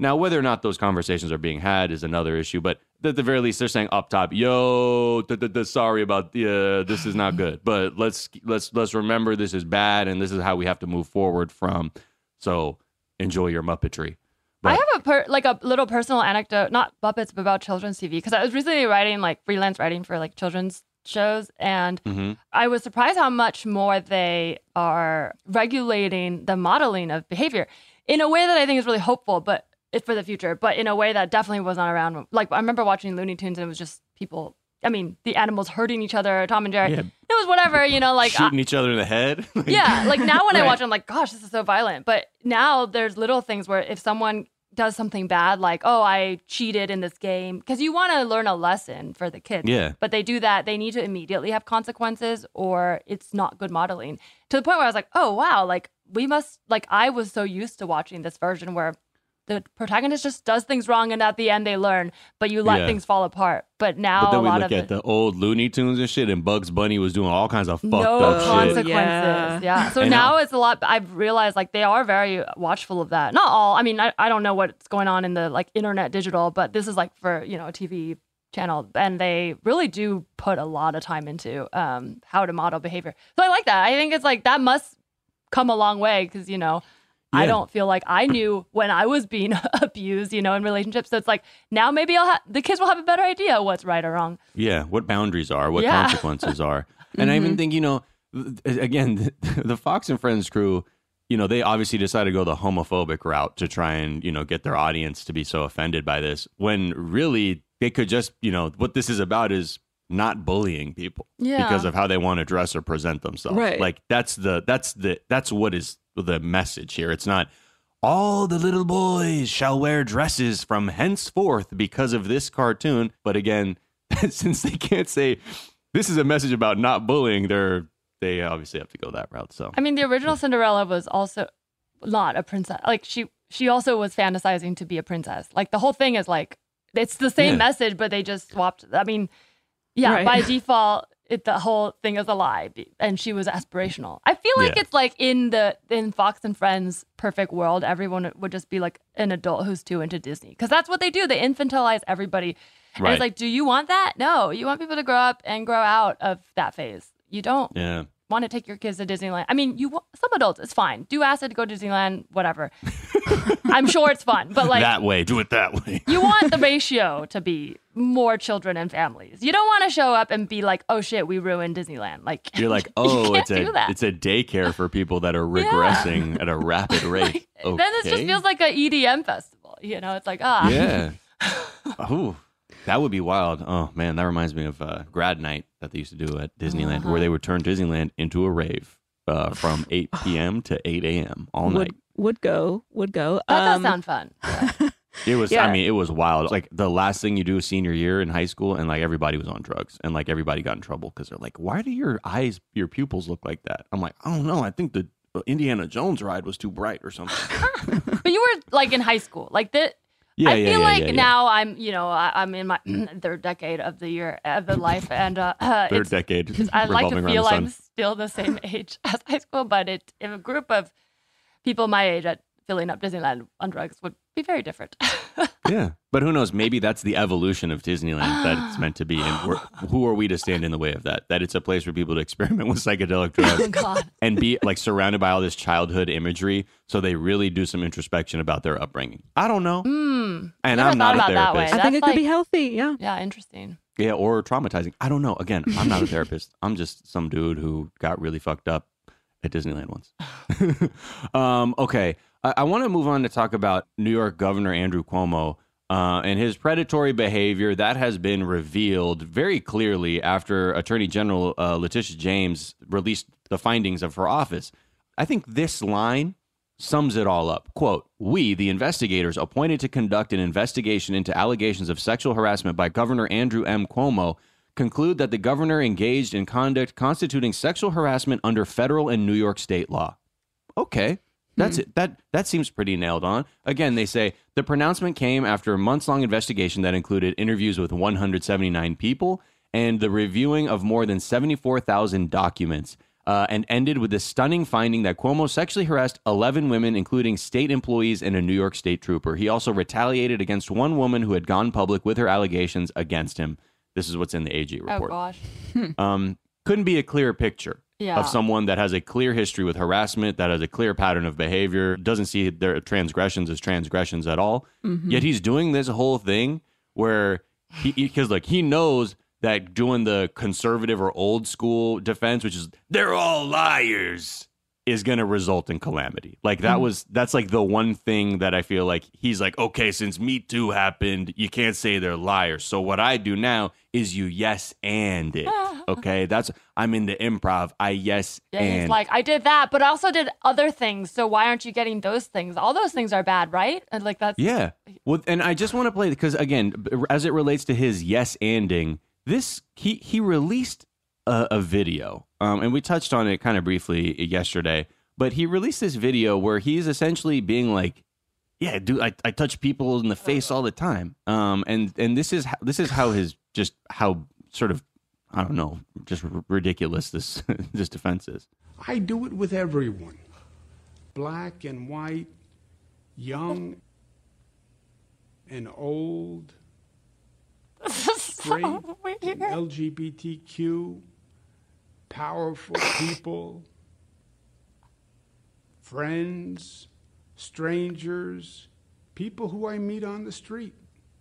B: Now, whether or not those conversations are being had is another issue, but at the very least, they're saying up top, "Yo, da, da, da, sorry about the uh, this is not good, but let's let's let's remember this is bad, and this is how we have to move forward from. So enjoy your Muppetry." But,
H: I have a per, like a little personal anecdote, not Muppets, but about children's T V, because I was recently writing like freelance writing for like children's shows, and
B: mm-hmm.
H: I was surprised how much more they are regulating the modeling of behavior in a way that I think is really hopeful, but it's for the future, but in a way that definitely was not around. Like, I remember watching Looney Tunes and it was just people, I mean, the animals hurting each other, Tom and Jerry.
B: Yeah.
H: It was whatever, you know, like
B: shooting
H: I,
B: each other in the head.
H: yeah, like now when
B: right.
H: I watch it, I'm like, gosh, this is so violent. But now there's little things where if someone does something bad, like, oh, I cheated in this game, because you want to learn a lesson for the kids.
B: Yeah.
H: But they do that, they need to immediately have consequences or it's not good modeling. To the point where I was like, oh, wow, like we must, like I was so used to watching this version where the protagonist just does things wrong and at the end they learn, but you let
B: Yeah.
H: things fall apart. But now
B: But then
H: a
B: we
H: lot
B: look
H: of
B: at
H: it,
B: the old Looney Tunes and shit, and Bugs Bunny was doing all kinds of fucked
H: no
B: up shit.
H: consequences.
G: Yeah.
H: Yeah. So
B: And
H: now
B: now-
H: it's a lot. I've realized like they are very watchful of that. Not all. I mean, I, I don't know what's going on in the like internet digital, but this is like for, you know, a T V channel, and they really do put a lot of time into um, how to model behavior. So I like that. I think it's like that must come a long way because, you know, I
B: Yeah.
H: don't feel like I knew when I was being abused, you know, in relationships. So it's like now maybe I'll ha- the kids will have a better idea what's right or wrong.
B: Yeah, what boundaries are, what
H: Yeah.
B: consequences are. And I even think, you know, th- again, the, the Fox and Friends crew, you know, they obviously decided to go the homophobic route to try and, you know, get their audience to be so offended by this, when really they could just, you know, what this is about is not bullying people
H: Yeah.
B: because of how they want to dress or present themselves.
G: Right.
B: Like that's the, that's the, that's what is the message here. It's not all the little boys shall wear dresses from henceforth because of this cartoon. But again, since they can't say this is a message about not bullying, they're they obviously have to go that route. So
H: I mean, the original Cinderella was also not a princess. Like she, she also was fantasizing to be a princess. Like the whole thing is like it's the same
B: Yeah.
H: message, but they just swapped. I mean, yeah,
G: Right.
H: by default, it, the whole thing is a lie, be- and she was aspirational. I feel like
B: Yeah.
H: it's like in the in Fox and Friends perfect world, everyone would just be like an adult who's too into Disney, because that's what they do. They infantilize everybody. And
B: Right.
H: it's like, do you want that? No, you want people to grow up and grow out of that phase. You don't
B: yeah.
H: want to take your kids to Disneyland. I mean, you wa- some adults, it's fine. Do acid to go to Disneyland, whatever. I'm sure it's fun, but like
B: that way, do it that way.
H: you want the ratio to be more children and families. You don't want to show up and be like, "Oh shit, we ruined Disneyland." Like
B: You're like,
H: you
B: oh,
H: can't
B: it's
H: do
B: a
H: that.
B: it's a daycare for people that are regressing at a rapid rate. Okay.
H: Then it just feels like a E D M festival. You know, it's like ah,
B: Yeah. Ooh, that would be wild. Oh man, that reminds me of uh, grad night that they used to do at Disneyland,
H: Uh-huh.
B: where they would turn Disneyland into a rave uh, from eight p.m. to eight a.m. all
G: would,
B: night.
G: would go, would go.
H: that
G: Um,
H: does sound fun.
B: It was,
G: Yeah.
B: I mean, it was wild. Like the last thing you do senior year in high school, and like everybody was on drugs, and like everybody got in trouble because they're like, "Why do your eyes, your pupils look like that?" I'm like, "I don't know. I think the Indiana Jones ride was too bright or something."
H: But you were like in high school, like the.
B: Yeah,
H: I
B: yeah,
H: feel
B: yeah,
H: like
B: yeah, yeah.
H: now I'm, you know, I, I'm in my third decade of the year of the life, and uh, uh,
B: Third
H: it's,
B: decade.
H: I like to
B: revolving around
H: feel
B: the sun.
H: I'm still the same age as high school, but it if a group of people my age at filling up Disneyland on drugs would be very different.
B: Yeah, but who knows? Maybe that's the evolution of Disneyland that it's meant to be. And we're, who are we to stand in the way of that? That it's a place for people to experiment with psychedelic drugs
H: Oh, God.
B: and be like surrounded by all this childhood imagery, so they really do some introspection about their upbringing. I don't know,
H: Mm,
B: and
H: never
B: I'm not
H: thought
B: a
H: about that way.
B: therapist.
G: I think it
H: That's
G: could be
H: like-
G: healthy. Yeah.
H: Yeah, interesting.
B: Yeah, or traumatizing. I don't know. Again, I'm not a therapist. I'm just some dude who got really fucked up at Disneyland once. um, okay, I, I want to move on to talk about New York Governor Andrew Cuomo. Uh, and his predatory behavior that has been revealed very clearly after Attorney General uh, Letitia James released the findings of her office. I think this line sums it all up. Quote, "We, the investigators appointed to conduct an investigation into allegations of sexual harassment by Governor Andrew M. Cuomo, conclude that the governor engaged in conduct constituting sexual harassment under federal and New York state law." Okay. That's it. That that seems pretty nailed on. Again, they say the pronouncement came after a months-long investigation that included interviews with one hundred seventy-nine people and the reviewing of more than seventy-four thousand documents. uh, and ended with the stunning finding that Cuomo sexually harassed eleven women, including state employees and a New York State trooper. He also retaliated against one woman who had gone public with her allegations against him. This is what's in the A G report.
H: Oh, gosh.
B: um, couldn't be a clearer picture
H: Yeah.
B: of someone that has a clear history with harassment, that has a clear pattern of behavior, doesn't see their transgressions as transgressions at all.
N: Mhm.
B: Yet he's doing this whole thing where he, because like he knows that doing the conservative or old school defense, which is they're all liars, is going to result in calamity. Like that
N: Mhm.
B: was, that's like the one thing that I feel like he's like, okay, since Me Too happened, you can't say they're liars. So what I do now is you yes and it. Okay, that's, I'm in the improv. I yes
H: Yeah,
B: and.
H: he's like, I did that, but I also did other things. So why aren't you getting those things? All those things are bad, right? And like that's
B: Yeah. Well, and I just want to play because again, b- as it relates to his yes anding, this he he released a, a video, um, and we touched on it kind of briefly yesterday. But he released this video where he's essentially being like, "Yeah, dude, I, I touch people in the face all the time," um, and and this is how, this is how his just how sort of I don't know, just r- ridiculous this this defense is.
O: I do it with everyone, black and white, young and old, straight, and L G B T Q, powerful people, friends, strangers, people who I meet on the street.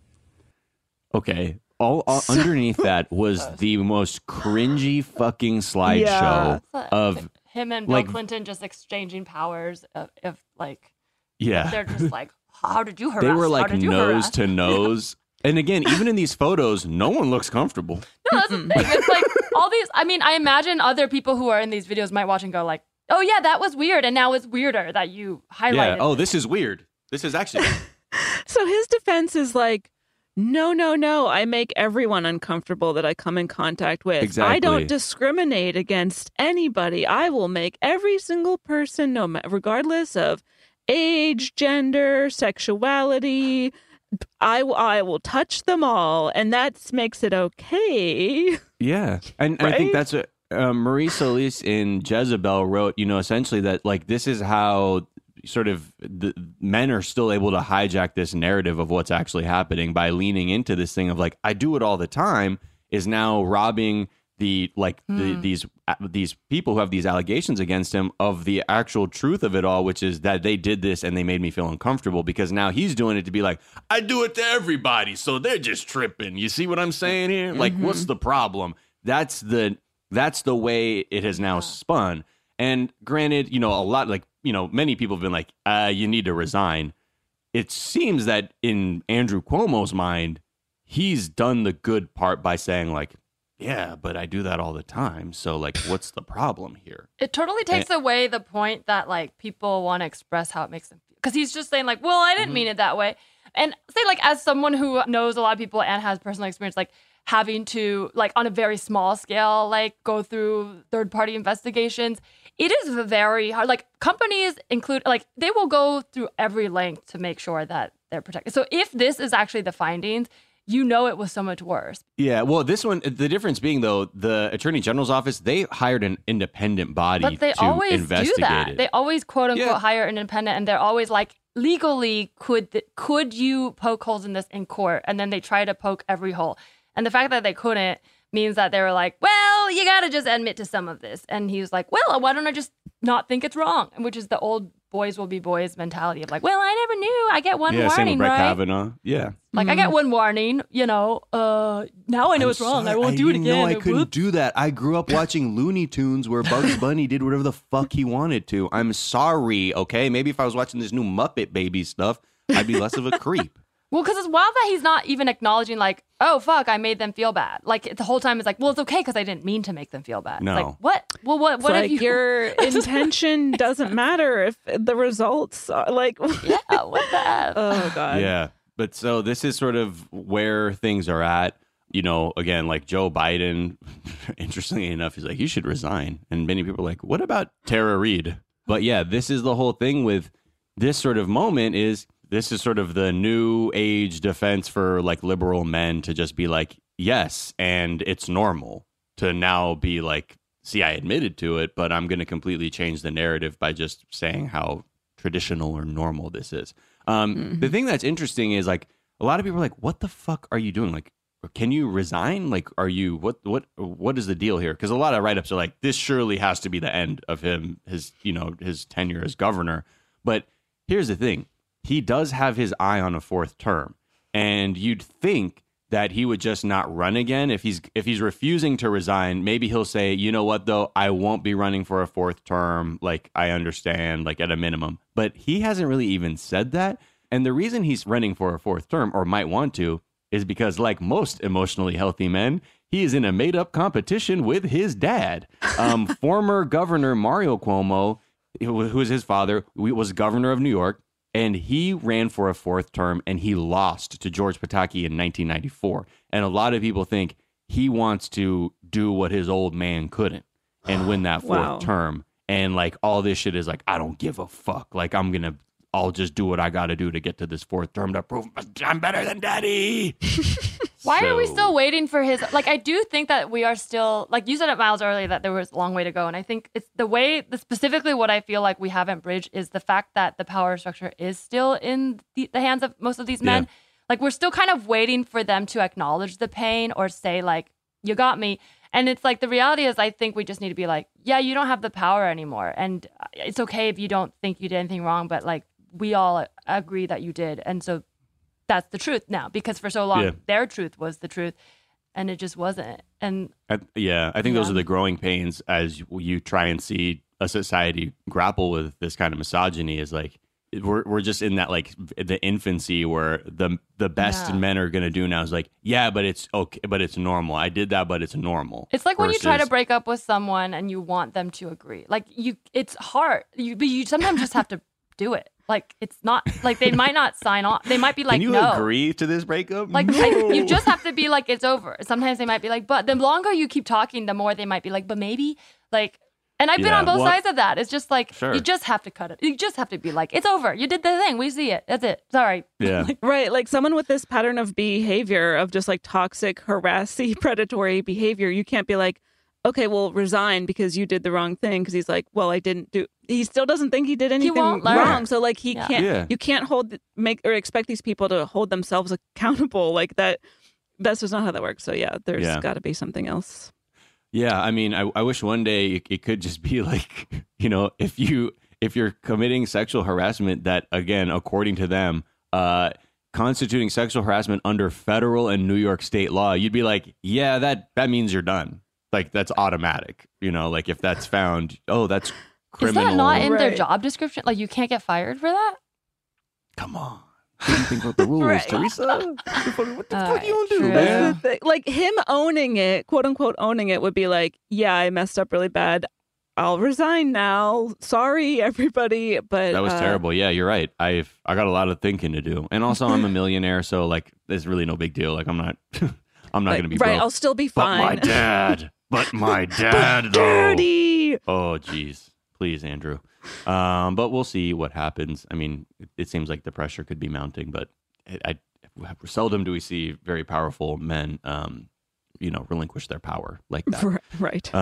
B: Okay. All, all underneath that was the most cringy fucking slideshow of
H: him and Bill
B: like,
H: Clinton just exchanging powers of, of like,
B: yeah.
H: they're just like, how did you harass?
B: They were
H: How
B: like
H: did you
B: nose
H: harass?
B: to nose. And again, even in these photos, no one looks comfortable.
H: No, that's the thing. It's like all these. I mean, I imagine other people who are in these videos might watch and go like, "Oh yeah, that was weird," and now it's weirder that you highlighted.
B: Yeah. Oh, this is weird. This is actually.
N: So his defense is like, no, no, no. I make everyone uncomfortable that I come in contact with.
B: Exactly.
N: I don't discriminate against anybody. I will make every single person, no matter, regardless of age, gender, sexuality. I, I will touch them all, and that makes it okay.
B: Yeah. And, and I think
N: Right?
B: that's what uh, Marie Solis in Jezebel wrote, you know, essentially that like this is how sort of the men are still able to hijack this narrative of what's actually happening by leaning into this thing of like, I do it all the time, is now robbing the like the,
N: Hmm.
B: these uh, these people who have these allegations against him of the actual truth of it all, which is that they did this and they made me feel uncomfortable, because now he's doing it to be like, I do it to everybody, so they're just tripping. You see what I'm saying here? Like,
N: Mm-hmm.
B: what's the problem? That's the that's the way it has now spun. And granted, you know, a lot like, you know, many people have been like, uh, you need to resign. It seems that in Andrew Cuomo's mind, he's done the good part by saying like, yeah, but I do that all the time. So like, what's the problem here?
H: It totally takes
B: And-
H: away the point that like people want to express how it makes them feel, because he's just saying like, well, I didn't
B: Mm-hmm.
H: mean it that way. And say like, as someone who knows a lot of people and has personal experience, like having to like on a very small scale, like go through third party investigations, it is very hard. Like companies include, like they will go through every length to make sure that they're protected. So if this is actually the findings, you know it was so much worse.
B: Yeah, well, this one, the difference being though, the Attorney General's office, they hired an independent body
H: But they
B: to
H: always
B: investigate
H: do that.
B: it.
H: They always quote unquote
B: Yeah.
H: hire an independent, and they're always like, legally, could th- could you poke holes in this in court? And then they try to poke every hole. And the fact that they couldn't means that they were like, well, you got to just admit to some of this. And he was like, well, why don't I just not think it's wrong? Which is the old boys will be boys mentality of like, well, I never knew. I get one
B: yeah, same
H: warning,
B: with Brett
H: right?
B: Kavanaugh. Yeah.
H: Like I get one warning, you know. Uh, now I know it's wrong. I won't do it again.
B: No, I
H: Whoops.
B: couldn't do that. I grew up watching Looney Tunes where Bugs Bunny did whatever the fuck he wanted to. I'm sorry, okay? Maybe if I was watching this new Muppet Baby stuff, I'd be less of a creep.
H: Well, because it's wild that he's not even acknowledging, like, oh, fuck, I made them feel bad. Like, the whole time it's like, well, it's okay because I didn't mean to make them feel bad.
B: No.
H: It's like, what? Well, what,
N: It's
H: what
N: like
H: if you...
N: your intention doesn't matter if the results are like,
H: yeah, what the F?
N: Oh, God.
B: Yeah. But so this is sort of where things are at. You know, again, like Joe Biden, interestingly enough, he's like, you should resign. And many people are like, what about Tara Reid? But yeah, this is the whole thing with this sort of moment is this is sort of the new age defense for like liberal men to just be like, yes, and it's normal to now be like see, I admitted to it, but I'm going to completely change the narrative by just saying how traditional or normal this is. Um, mm-hmm. The thing that's interesting is like a lot of people are like, what the fuck are you doing? Like, can you resign? Like, are you, what, what, what is the deal here? Because a lot of write-ups are like, this surely has to be the end of him, his, you know, his tenure as governor. But here's the thing. He does have his eye on a fourth term. And you'd think that he would just not run again. If he's if he's refusing to resign, maybe he'll say, you know what, though, I won't be running for a fourth term. Like, I understand, like, at a minimum. But he hasn't really even said that. And the reason he's running for a fourth term, or might want to, is because, like most emotionally healthy men, he is in a made-up competition with his dad. Um, former Governor Mario Cuomo, who was his father, was governor of New York. And he ran for a fourth term, and he lost to George Pataki in nineteen ninety-four. And a lot of people think he wants to do what his old man couldn't and win that fourth
N: Wow.
B: term. And like all this shit is like, I don't give a fuck. Like I'm going to, I'll just do what I got to do to get to this fourth term to prove I'm better than daddy.
H: Why
B: So-
H: are we still waiting for his? Like, I do think that we are still, like you said it, Miles, earlier, that there was a long way to go. And I think it's the way, the, specifically what I feel like we haven't bridged is the fact that the power structure is still in the, the hands of most of these men.
B: Yeah.
H: Like, we're still kind of waiting for them to acknowledge the pain or say, like, you got me. And it's like, the reality is, I think we just need to be like, yeah, you don't have the power anymore. And it's okay if you don't think you did anything wrong, but like, we all agree that you did. And so that's the truth now, because for so long,
B: Yeah.
H: their truth was the truth and it just wasn't. And
B: I, yeah, I think those
H: Yeah.
B: are the growing pains as you try and see a society grapple with this kind of misogyny. Is like we're we're just in that like the infancy where the the best
H: Yeah.
B: men are gonna do now is like, yeah, but it's okay, but it's normal. I did that, but it's normal.
H: it's like when you try to
B: Versus-
H: break up with someone and you want them to agree. Like you, it's hard. You, but you sometimes just have to do it. Like it's not like they might not sign on. They might be like,
B: Can you
H: no.
B: agree to this breakup?
H: Like
B: No.
H: I, you just have to be like, it's over. Sometimes they might be like, but the longer you keep talking, the more they might be like, but maybe like. And I've been
B: Yeah,
H: on both
B: well-
H: sides of that. It's just like
B: Sure.
H: you just have to cut it. You just have to be like, it's over. You did the thing. We see it. That's it. Sorry.
B: Yeah.
N: Right. Like someone with this pattern of behavior of just like toxic, harassy, predatory behavior, you can't be like, okay, well, resign because you did the wrong thing. Because he's like, well, I didn't do. He still doesn't think he did anything
H: won't learn.
N: wrong. So like he
H: Yeah.
N: can't.
B: Yeah.
N: You can't hold make or expect these people to hold themselves accountable like that. That's just not how that works. So yeah, there's
B: Yeah.
N: got to be something else.
B: Yeah, I mean, I, I wish one day it, it could just be like, you know, if you if you're committing sexual harassment, that again, according to them, uh, constituting sexual harassment under federal and New York state law, you'd be like, yeah, that that means you're done. Like that's automatic. You know, like if that's found, oh, that's criminal.
H: Is that not in their
N: Right.
H: job description? Like you can't get fired for that?
B: Come on. What do you think about the rules,
N: Right.
B: Teresa? What the fuck, what the
H: All
B: fuck
H: right,
B: you gonna do,
H: true.
B: man?
N: That's the thing. Like him owning it, quote unquote, owning it would be like, yeah, I messed up really bad. I'll resign now. Sorry, everybody. But
B: That was
N: uh,
B: terrible. Yeah, you're right. I've I got a lot of thinking to do, and also I'm a millionaire, so like, there's really no big deal. Like, I'm not, I'm not
N: like,
B: gonna be
N: right.
B: broke.
N: I'll still be
B: But
N: fine.
B: my dad, but my dad, though.
N: Daddy.
B: Oh, geez, please, Andrew. Um, but we'll see what happens. I mean, it, it seems like the pressure could be mounting, but it, I seldom do we see very powerful men, um, you know, relinquish their power like that.
N: Right.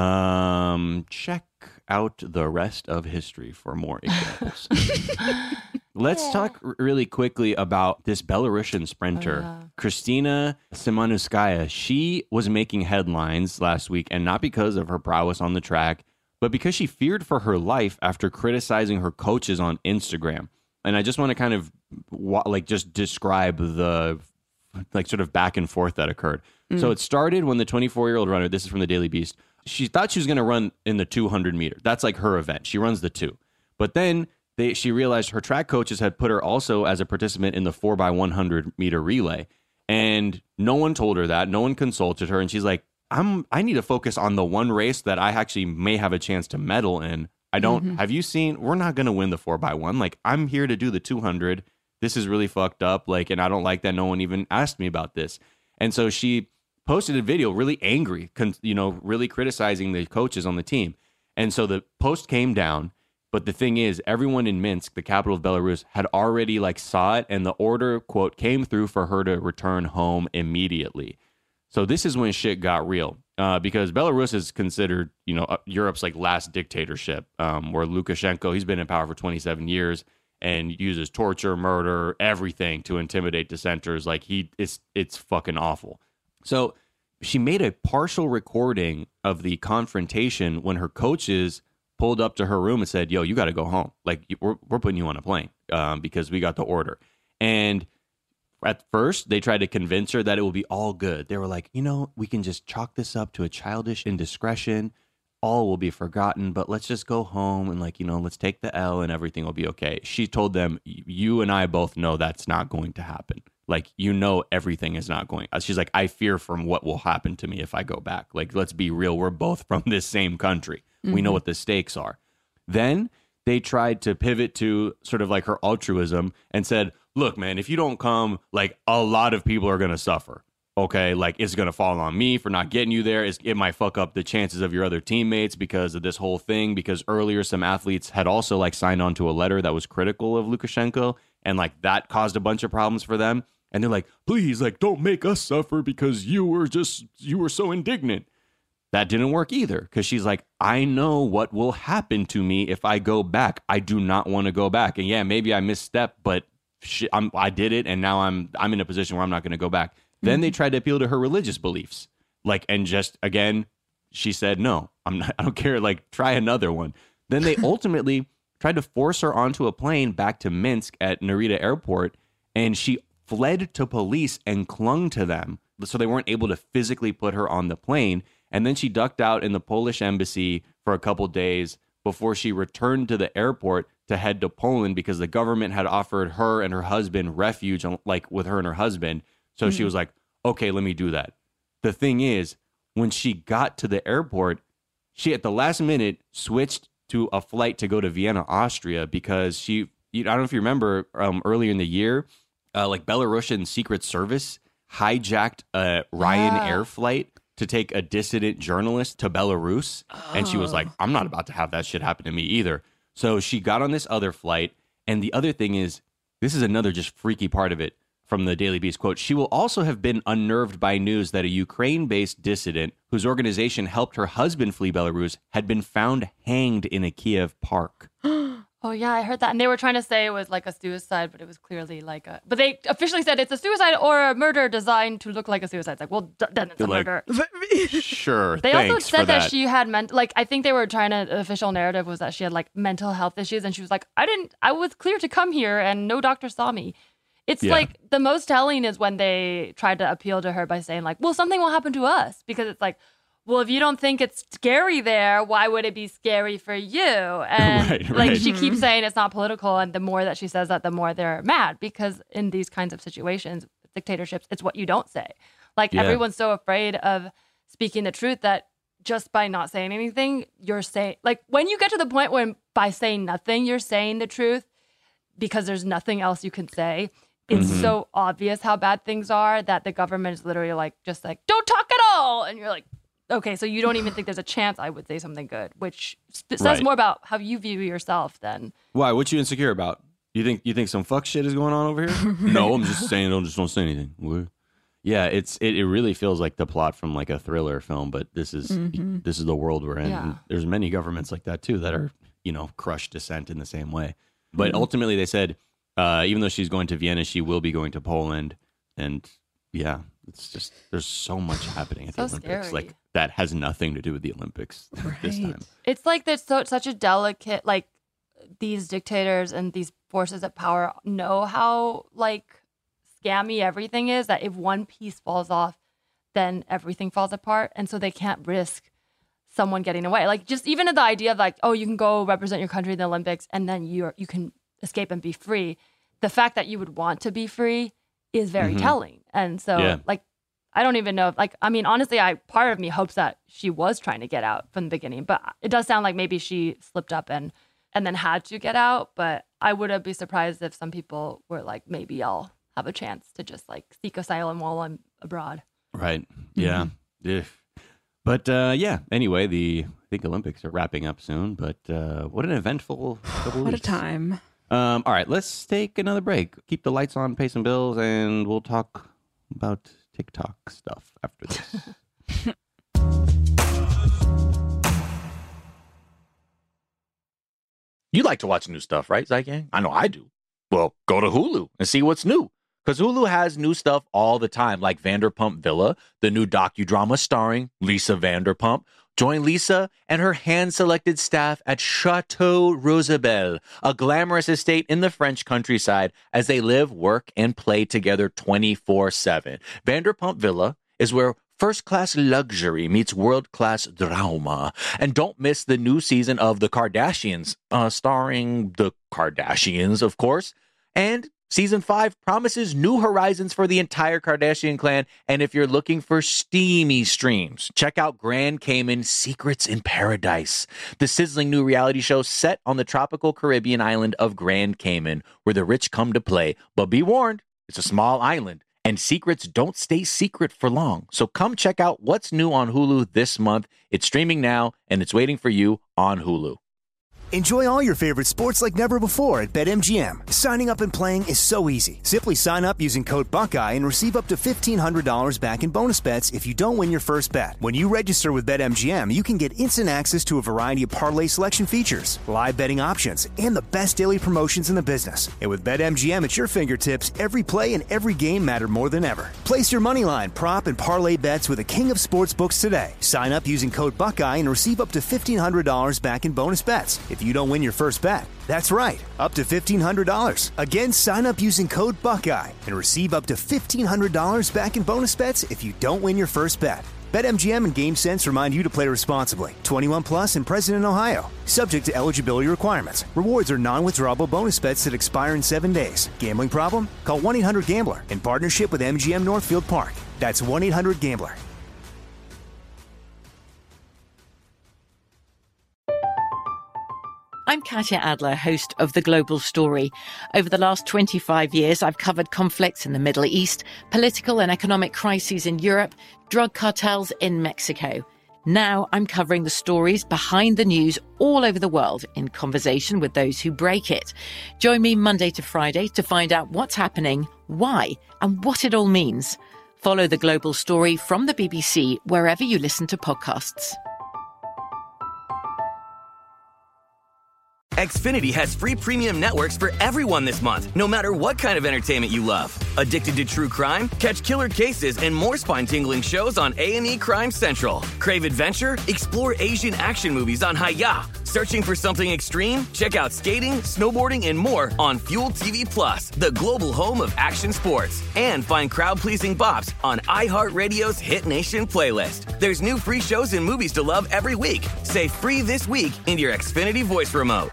B: Um, check out the rest of history for more examples. Let's talk r- really quickly about this Belarusian sprinter,
H: Oh, yeah.
B: Kristina Simanouskaya. She was making headlines last week, and not because of her prowess on the track, but because she feared for her life after criticizing her coaches on Instagram. And I just want to kind of wa- like just describe the like sort of back and forth that occurred. So it started when the twenty-four-year-old runner, this is from the Daily Beast, she thought she was going to run in the two hundred meter. That's like her event. She runs the two. But then they, she realized her track coaches had put her also as a participant in the four by one hundred meter relay. And no one told her that. No one consulted her. And she's like, I'm, I need to focus on the one race that I actually may have a chance to medal in. I don't,
N: Mm-hmm.
B: have you seen, we're not going to win the four by one. Like, I'm here to do the two hundred. This is really fucked up. Like, and I don't like that no one even asked me about this. And so she posted a video really angry, con- you know, really criticizing the coaches on the team. And so the post came down. But the thing is, everyone in Minsk, the capital of Belarus, had already like saw it. And the order, quote, came through for her to return home immediately. So this is when shit got real. uh, because Belarus is considered, you know, uh, Europe's like last dictatorship, um, where Lukashenko, he's been in power for twenty-seven years and uses torture, murder, everything to intimidate dissenters. Like he, it's it's fucking awful. So she made a partial recording of the confrontation when her coaches pulled up to her room and said, "Yo, you got to go home. Like we're we're putting you on a plane um, because we got the order." And at first, they tried to convince her that it will be all good. They were like, you know, we can just chalk this up to a childish indiscretion. All will be forgotten, but let's just go home and, like, you know, let's take the L and everything will be okay. She told them, you and I both know that's not going to happen. Like, you know, everything is not going. She's like, I fear from what will happen to me if I go back. Like, let's be real. We're both from this same country. Mm-hmm. We know what the stakes are. Then they tried to pivot to sort of like her altruism and said, look, man, if you don't come, like, a lot of people are going to suffer. Okay, like, it's going to fall on me for not getting you there. It's, it might fuck up the chances of your other teammates because of this whole thing. Because earlier, some athletes had also, like, signed on to a letter that was critical of Lukashenko. And, like, that caused a bunch of problems for them. And they're like, please, like, don't make us suffer because you were just, you were so indignant. That didn't work either, because she's like, I know what will happen to me if I go back. I do not want to go back. And yeah, maybe I misstepped, but she, I'm, I did it, and now I'm I'm in a position where I'm not going to go back. Mm-hmm. Then they tried to appeal to her religious beliefs, like, and just again, she said, no, I'm not. I don't care. Like, try another one. Then they ultimately tried to force her onto a plane back to Minsk at Narita Airport, and she fled to police and clung to them, so they weren't able to physically put her on the plane. And then she ducked out in the Polish embassy for a couple days before she returned to the airport to head to Poland because the government had offered her and her husband refuge, like with her and her husband. So mm-hmm. she was like, okay, let me do that. The thing is, when she got to the airport, she at the last minute switched to a flight to go to Vienna, Austria, because she, I don't know if you remember um, earlier in the year, uh, like Belarusian Secret Service hijacked a Ryanair yeah. flight to take a dissident journalist to Belarus. Oh. And she was like, I'm not about to have that shit happen to me either. So she got on this other flight. And the other thing is, this is another just freaky part of it from the Daily Beast quote. She will also have been unnerved by news that a Ukraine-based dissident whose organization helped her husband flee Belarus had been found hanged in a Kiev park.
H: Oh, yeah, I heard that. And they were trying to say it was like a suicide, but it was clearly like a... But they officially said it's a suicide or a murder designed to look like a suicide. It's like, well, d- then it's They're a
B: like,
H: murder.
B: Sure,
H: They also said that.
B: that
H: she had... Ment- like, I think they were trying to... The official narrative was that she had, like, mental health issues. And she was like, I didn't... I was clear to come here and no doctor saw me. It's yeah. like, the most telling is when they tried to appeal to her by saying, like, well, something will happen to us. Because it's like... Well, if you don't think it's scary there, why would it be scary for you? And
B: right, right.
H: like she keeps saying it's not political. And the more that she says that, the more they're mad, because in these kinds of situations, dictatorships, it's what you don't say. Like yeah. everyone's so afraid of speaking the truth that just by not saying anything, you're saying, like when you get to the point when by saying nothing, you're saying the truth because there's nothing else you can say. It's mm-hmm. so obvious how bad things are that the government is literally like, just like, don't talk at all. And you're like, okay, so you don't even think there's a chance I would say something good, which sp- says
B: right.
H: more about how you view yourself than...
B: Why? What you insecure about? You think you think some fuck shit is going on over here? No, I'm just saying, don't just don't say anything. What? Yeah, it's it, it really feels like the plot from like a thriller film, but this is mm-hmm. this is the world we're in.
H: Yeah.
B: There's many governments like that too that are, you know, crush dissent in the same way. But mm-hmm. ultimately, they said uh, even though she's going to Vienna, she will be going to Poland, and yeah, it's just there's so much happening at
H: so
B: the Olympics.
H: Scary.
B: Like that has nothing to do with the Olympics
H: right.
B: this time.
H: It's like there's so such a delicate, like these dictators and these forces of power know how like scammy everything is, that if one piece falls off, then everything falls apart. And so they can't risk someone getting away. Like just even the idea of like, oh, you can go represent your country in the Olympics and then you're you can escape and be free. The fact that you would want to be free is very mm-hmm. telling. And so yeah. like I don't even know if, like, I mean, honestly, I part of me hopes that she was trying to get out from the beginning, but it does sound like maybe she slipped up and and then had to get out. But I wouldn't be surprised if some people were like, maybe I'll have a chance to just like seek asylum while I'm abroad.
B: Right. Yeah. Mm-hmm. Yeah. But uh, yeah, anyway, the I think Olympics are wrapping up soon, but uh, what an eventful couple
N: What
B: weeks.
N: a time.
B: Um, all right, let's take another break. Keep the lights on, pay some bills, and we'll talk about TikTok stuff after this.
I: You like to watch new stuff, right, Zygang? I know I do. Well, go to Hulu and see what's new. Because Hulu has new stuff all the time, like Vanderpump Villa, the new docudrama starring Lisa Vanderpump. Join Lisa and her hand-selected staff at Chateau Rosabelle, a glamorous estate in the French countryside, as they live, work, and play together twenty-four seven. Vanderpump Villa is where first-class luxury meets world-class drama. And don't miss the new season of The Kardashians, uh, starring the Kardashians, of course. And season five promises new horizons for the entire Kardashian clan. And if you're looking for steamy streams, check out Grand Cayman Secrets in Paradise, the sizzling new reality show set on the tropical Caribbean island of Grand Cayman, where the rich come to play. But be warned, it's a small island, and secrets don't stay secret for long. So come check out what's new on Hulu this month. It's streaming now, and it's waiting for you on Hulu.
C: Enjoy all your favorite sports like never before at BetMGM. Signing up and playing is so easy. Simply sign up using code Buckeye and receive up to fifteen hundred dollars back in bonus bets if you don't win your first bet. When you register with BetMGM, you can get instant access to a variety of parlay selection features, live betting options, and the best daily promotions in the business. And with BetMGM at your fingertips, every play and every game matter more than ever. Place your moneyline, prop, and parlay bets with the king of sportsbooks today. Sign up using code Buckeye and receive up to fifteen hundred dollars back in bonus bets if you don't win your first bet. That's right, up to fifteen hundred dollars. Again, sign up using code Buckeye and receive up to fifteen hundred dollars back in bonus bets if you don't win your first bet. BetMGM and GameSense remind you to play responsibly. twenty-one plus and present in Ohio. Subject to eligibility requirements. Rewards are non-withdrawable bonus bets that expire in seven days. Gambling problem? Call one eight hundred gambler in partnership with M G M Northfield Park. That's one eight hundred gambler.
P: I'm Katya Adler, host of The Global Story. Over the last twenty-five years, I've covered conflicts in the Middle East, political and economic crises in Europe, drug cartels in Mexico. Now I'm covering the stories behind the news all over the world in conversation with those who break it. Join me Monday to Friday to find out what's happening, why, and what it all means. Follow The Global Story from the B B C wherever you listen to podcasts.
J: Xfinity has free premium networks for everyone this month, no matter what kind of entertainment you love. Addicted to true crime? Catch killer cases and more spine-tingling shows on A and E Crime Central. Crave adventure? Explore Asian action movies on Hi-Ya. Searching for something extreme? Check out skating, snowboarding, and more on Fuel T V Plus, the global home of action sports. And find crowd-pleasing bops on iHeartRadio's Hit Nation playlist. There's new free shows and movies to love every week. Say free this week in your Xfinity voice remote.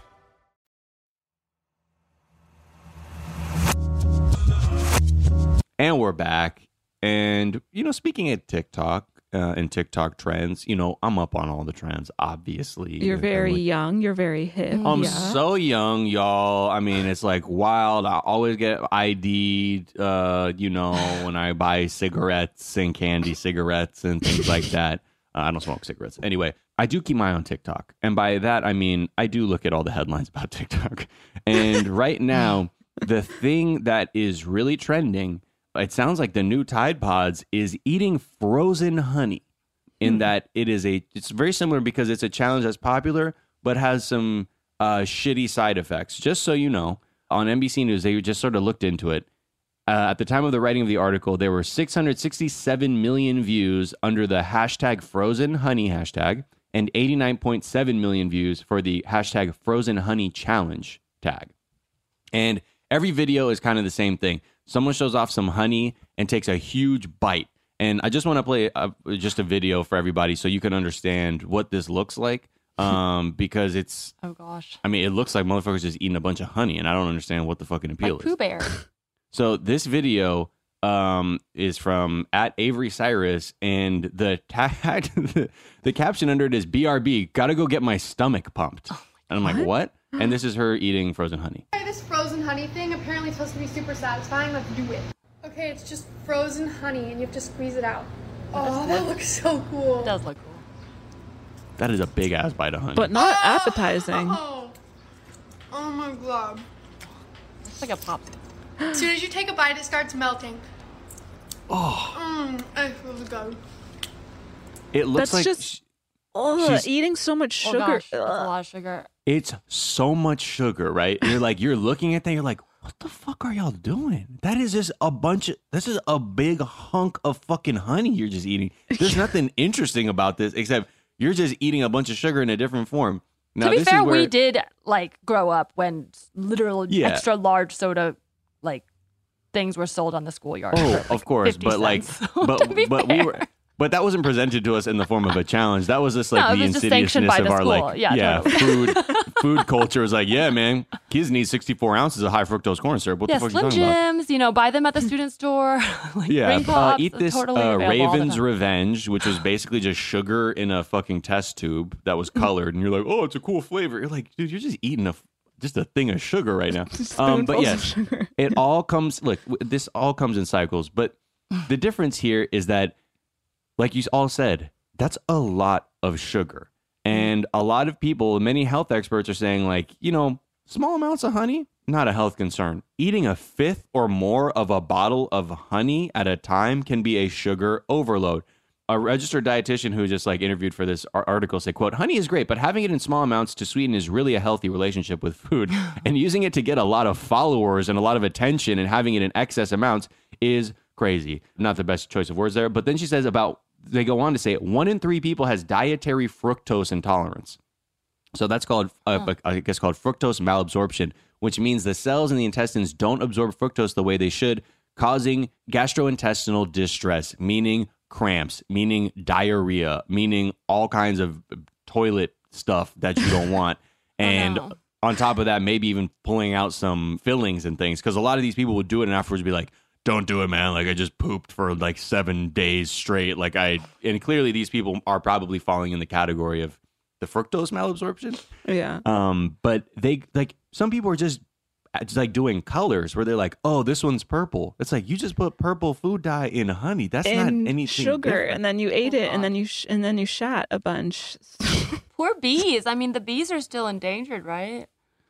B: And we're back. And, you know, speaking of TikTok uh, and TikTok trends, you know, I'm up on all the trends, obviously.
N: You're very like, young. You're very hip.
B: I'm
N: yeah.
B: so young, y'all. I mean, it's like wild. I always get I D'd, uh, you know, when I buy cigarettes and candy cigarettes and things like that. Uh, I don't smoke cigarettes. Anyway, I do keep my eye on TikTok. And by that, I mean, I do look at all the headlines about TikTok. And right now, the thing that is really trending, it sounds like the new Tide Pods is eating frozen honey, in mm. that it is a, it's very similar because it's a challenge that's popular, but has some uh, shitty side effects. Just so you know, on N B C News, they just sort of looked into it. Uh, at the time of the writing of the article, there were six hundred sixty-seven million views under the hashtag frozen honey hashtag and eighty-nine point seven million views for the hashtag frozen honey challenge tag. And every video is kind of the same thing. Someone shows off some honey and takes a huge bite. And I just want to play a, just a video for everybody so you can understand what this looks like. Um, because it's...
H: Oh, gosh.
B: I mean, it looks like motherfuckers just eating a bunch of honey, and I don't understand what the fucking appeal
H: like
B: is.
H: Pooh Bear.
B: So this video um, is from at Avery Cyrus, and the, tag, the, the caption under it is B R B, gotta go get my stomach pumped. Oh my and I'm like, what? And this is her eating frozen honey.
Q: This frozen honey thing apparently is supposed to be super satisfying. Let's do it. Okay, it's just frozen honey and you have to squeeze it out. Oh, that looks so cool.
H: It does look cool.
B: That is a big ass bite of honey.
N: But not oh, appetizing.
Q: Oh, oh my god.
H: It's like a popsicle.
Q: As soon as you take a bite, it starts melting.
B: Oh.
Q: Mmm, it feels good.
B: It looks
N: That's
B: like...
N: just... Oh, eating so much sugar.
H: Oh gosh, that's a lot of sugar.
B: It's so much sugar, right? You're like, you're looking at that, you're like, what the fuck are y'all doing? That is just a bunch of, this is a big hunk of fucking honey you're just eating. There's nothing interesting about this except you're just eating a bunch of sugar in a different form. Now,
H: to be
B: this
H: fair,
B: is where,
H: we did like grow up when literal
B: Yeah.
H: extra large soda like things were sold on the schoolyard.
B: Oh,
H: for, like,
B: of course,
H: fifty
B: but like,
H: cents.
B: but
H: To be
B: but we
H: fair.
B: were, but that wasn't presented to us in the form of a challenge. That was just like
H: No, it
B: the
H: was just sanctioned by
B: insidiousness of
H: the
B: our
H: school.
B: like,
H: Yeah, totally.
B: food food culture was like, yeah, man, kids need sixty-four ounces of high fructose corn syrup. What
H: yeah,
B: the fuck
H: Slim
B: are you talking about?
H: Jims, you know, buy them at the student store. like
B: Yeah,
H: Ring
B: uh,
H: Pops,
B: eat this
H: totally
B: uh,
H: available all the
B: Raven's
H: time.
B: Revenge, which was basically just sugar in a fucking test tube that was colored, and you're like, oh, it's a cool flavor. You're like, dude, you're just eating a just a thing of sugar right now. Um, but
H: Spoonfuls
B: yes,
H: of sugar.
B: it all comes. Look, w- this all comes in cycles. But the difference here is that, like you all said, that's a lot of sugar, and a lot of people, many health experts are saying, like, you know, small amounts of honey, not a health concern. Eating a fifth or more of a bottle of honey at a time can be a sugar overload. A registered dietitian who just like interviewed for this ar- article said, quote, honey is great, but having it in small amounts to sweeten is really a healthy relationship with food. And using it to get a lot of followers and a lot of attention and having it in excess amounts is crazy. Not the best choice of words there. But then she says about, they go on to say, one in three people has dietary fructose intolerance. So that's called, uh, I guess called fructose malabsorption, which means the cells in the intestines don't absorb fructose the way they should, causing gastrointestinal distress, meaning cramps, meaning diarrhea, meaning all kinds of toilet stuff that you don't want. And
H: no.
B: on top of that, maybe even pulling out some fillings and things. Because a lot of these people would do it and afterwards be like, don't do it, man. Like, I just pooped for like seven days straight. Like, I, and clearly these people are probably falling in the category of the fructose malabsorption.
N: Yeah.
B: Um, but they, like, some people are just, just like doing colors where they're like, oh, this one's purple. It's like, you just put purple food dye in honey. That's
N: and
B: not anything
N: sugar,
B: different.
N: and then you ate it, and then you sh- and then you shat a bunch.
H: Poor bees. I mean, the bees are still endangered, right?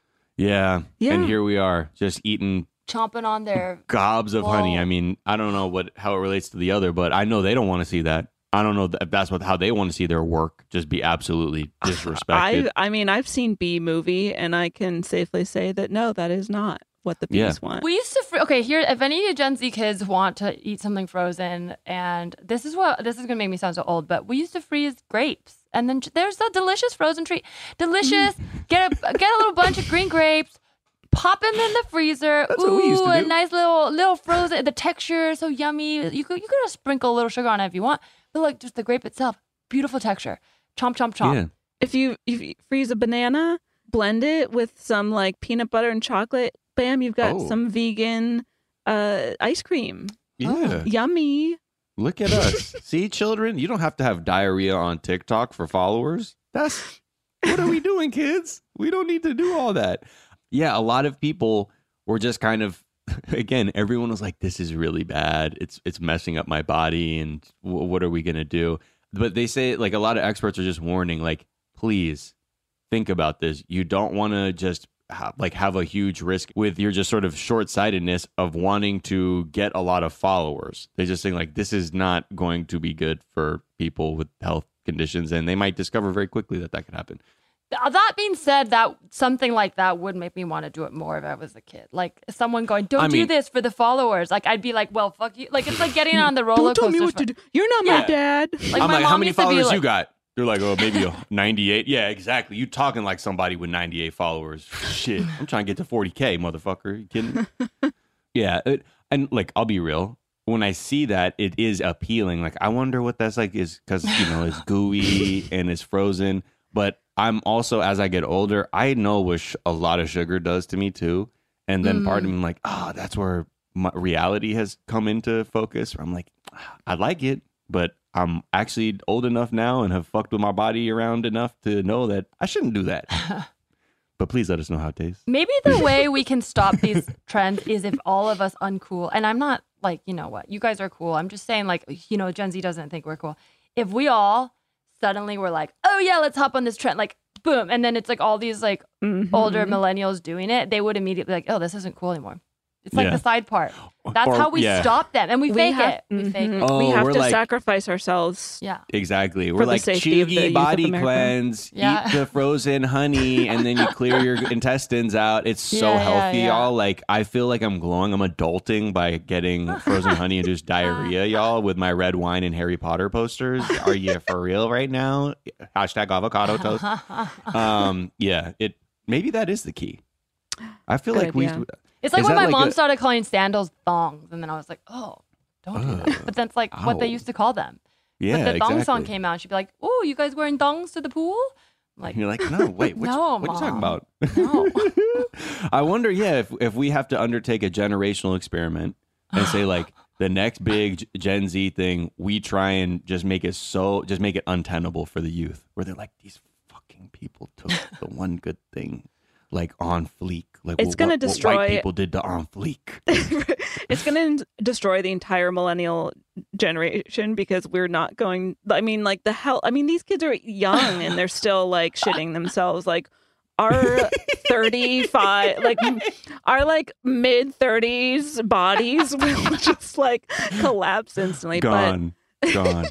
B: Yeah.
N: Yeah.
B: And here we are just eating
H: Chomping on their
B: gobs of
H: Whoa.
B: honey. I mean, I don't know what how it relates to the other, but I know they don't want to see that. I don't know if that's what how they want to see their work just be absolutely disrespected.
N: I I mean, I've seen Bee Movie, and I can safely say that no, that is not what the bees
B: Yeah.
N: want.
H: We used to fr- okay here. If any Gen Z kids want to eat something frozen, and this is what this is gonna make me sound so old, but we used to freeze grapes, and then j- there's a delicious frozen treat. Delicious. get a get a little bunch of green grapes. Pop them in the freezer.
B: That's
H: Ooh,
B: what we used to
H: a
B: do.
H: nice little little frozen. The texture is so yummy. You could you could just sprinkle a little sugar on it if you want. But like just the grape itself, beautiful texture. Chomp chomp chomp.
B: Yeah.
N: If you if you freeze a banana, blend it with some like peanut butter and chocolate, bam, you've got
B: Oh.
N: some vegan uh, ice cream.
B: Yeah.
N: Yummy.
B: Look at us. See, children, you don't have to have diarrhea on TikTok for followers. That's what are we doing, kids? We don't need to do all that. Yeah, a lot of people were just kind of, again, everyone was like, this is really bad. It's it's messing up my body, and w- what are we going to do? But they say, like, a lot of experts are just warning, like, please think about this. You don't want to just ha- like have a huge risk with your just sort of short-sightedness of wanting to get a lot of followers. They're just saying, like, this is not going to be good for people with health conditions, and they might discover very quickly that that could happen.
H: That being said, that something like that would make me want to do it more if I was a kid. Like someone going, "Don't
B: I
H: do
B: mean-
H: this for the followers." Like I'd be like, "Well, fuck you." Like it's like getting on the roller
N: Don't tell
H: coaster.
N: me what to do. You're not my
H: Yeah.
N: dad.
H: Like
B: I'm
H: my
B: like,
H: mom
B: how many
H: used to be
B: followers
H: like-
B: you got? They're like, oh, maybe a ninety-eight. Yeah, exactly. You talking like somebody with ninety-eight followers. Shit, I'm trying to get to forty K, motherfucker. You kidding? Yeah, it, and like, I'll be real. When I see that, it is appealing. Like, I wonder what that's like is because, you know, it's gooey and it's frozen. But I'm also, as I get older, I know what sh- a lot of sugar does to me too. And then part of me, I'm like, oh, that's where my reality has come into focus. Where I'm like, I like it, but I'm actually old enough now and have fucked with my body around enough to know that I shouldn't do that. But please let us know how it tastes.
H: Maybe the way we can stop these trends is if all of us uncool, and I'm not like, you know what, you guys are cool. I'm just saying, like, you know, Gen Z doesn't think we're cool. If we all suddenly were like, oh yeah, let's hop on this trend, like, boom, and then it's like all these like
N: Mhm.
H: older millennials doing it, they would immediately be like, oh, this isn't cool anymore. It's like
B: Yeah.
H: the side part. That's
B: Or-
H: how we
B: yeah.
H: stop them, and we,
N: We
H: fake
N: have-
H: it. We fake
N: Mhm.
H: it.
B: Oh,
N: we have
B: we're
N: to
B: like-
N: sacrifice ourselves.
H: Yeah.
B: Exactly.
N: For
B: We're
N: the
B: like
N: safety of the
B: Chugi
N: youth
B: body
N: of America.
B: cleanse,
H: Yeah.
B: eat the frozen honey, and then you clear your intestines out. It's so
H: Yeah, yeah,
B: healthy,
H: yeah.
B: y'all. Like, I feel like I'm glowing. I'm adulting by getting frozen honey induced diarrhea, y'all, with my red wine and Harry Potter posters. Are you for real right now? Hashtag avocado toast. Um, yeah, it maybe that is the key. I feel
N: Good,
B: like we.
N: yeah.
H: It's like
B: is
H: when
B: that
H: my mom
B: a-
H: started calling sandals thongs, and then I was like, oh, don't do that. But that's like what they
B: Ow.
H: used to call them.
B: Yeah,
H: but the thong song
B: exactly.
H: came out, and she'd be like, oh, you guys wearing thongs to the pool? I'm like,
B: And you're like, no, wait, which,
H: No,
B: what are you talking
H: Mom.
B: about?
H: no.
B: I wonder, yeah, if if we have to undertake a generational experiment and say like the next big G- Gen Z thing, we try and just make it so, just make it untenable for the youth, where they're like, these fucking people took the one good thing, like on fleek, like
N: It's
B: what,
N: gonna
B: what- what
N: destroy-
B: white people did to on fleek.
N: It's going to destroy the entire millennial generation because we're not going. I mean, like the hell. I mean, these kids are young and they're still like shitting themselves. Like our thirty-five, like our like mid thirties bodies will just like collapse instantly.
B: Gone, gone.
H: Honestly,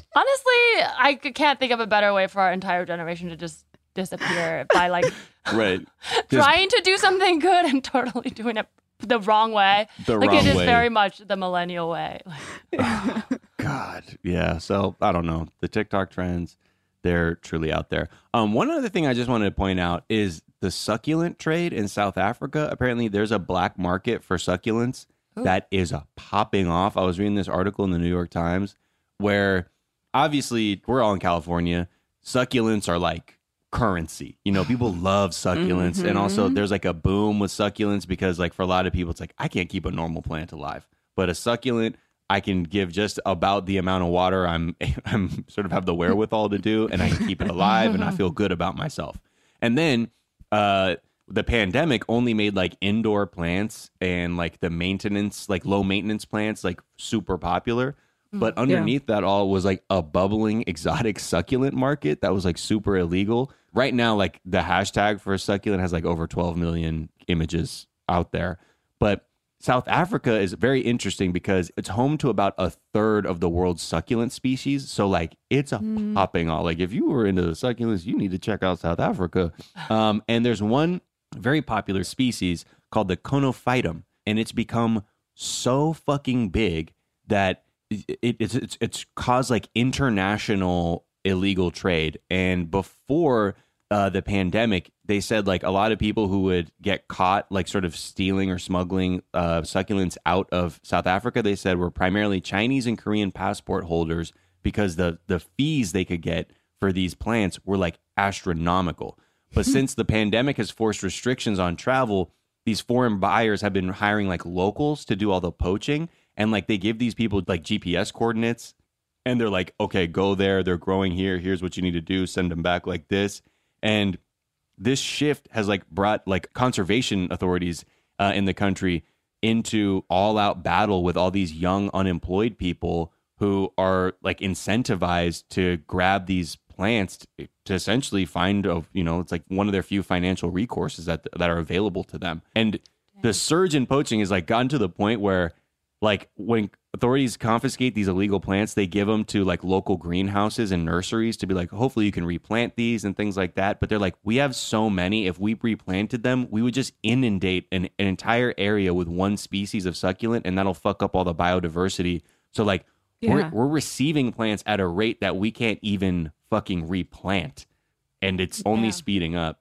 H: I c- can't think of a better way for our entire generation to just disappear by like
B: Right. Just
H: trying to do something good and totally doing it the wrong way.
B: The
H: like
B: wrong
H: it is
B: way.
H: very much the millennial way. Like,
B: God, yeah. So I don't know. The TikTok trends, they're truly out there. Um, one other thing I just wanted to point out is the succulent trade in South Africa. Apparently, there's a black market for succulents
H: Ooh.
B: that is uh, popping off. I was reading this article in the New York Times where obviously we're all in California. Succulents are like currency. You know, people love succulents. And also
N: Mhm.
B: there's like a boom with succulents because like for a lot of people, it's like, I can't keep a normal plant alive. But a succulent, I can give just about the amount of water I'm I'm sort of have the wherewithal to do, and I can keep it alive and I feel good about myself. And then uh the pandemic only made like indoor plants and like the maintenance, like low maintenance plants, like super popular. But
N: Mm,
B: underneath that all was like a bubbling exotic succulent market that was like super illegal. Right now, like the hashtag for a succulent has like over twelve million images out there. But South Africa is very interesting because it's home to about a third of the world's succulent species. So like it's a
N: Mm.
B: popping all. Like if you were into the succulents, you need to check out South Africa. Um, and there's one very popular species called the conophytum, and it's become so fucking big that it, it's it's it's caused like international illegal trade. And before uh, the pandemic, they said like a lot of people who would get caught like sort of stealing or smuggling uh, succulents out of South Africa, they said were primarily Chinese and Korean passport holders because the the fees they could get for these plants were like astronomical. But since the pandemic has forced restrictions on travel, these foreign buyers have been hiring like locals to do all the poaching. And like they give these people like G P S coordinates and they're like, okay, go there. They're growing here. Here's what you need to do. Send them back like this. And this shift has like brought like conservation authorities uh, in the country into all out battle with all these young unemployed people who are like incentivized to grab these plants to, to essentially find a, you know, it's like one of their few financial recourses that that are available to them. And the surge in poaching has like gotten to the point where like when authorities confiscate these illegal plants, they give them to like local greenhouses and nurseries to be like, hopefully you can replant these and things like that. But they're like, we have so many. If we replanted them, we would just inundate an, an entire area with one species of succulent, and that'll fuck up all the biodiversity. So like
N: Yeah.
B: we're, we're receiving plants at a rate that we can't even fucking replant. And it's only
N: Yeah.
B: speeding up.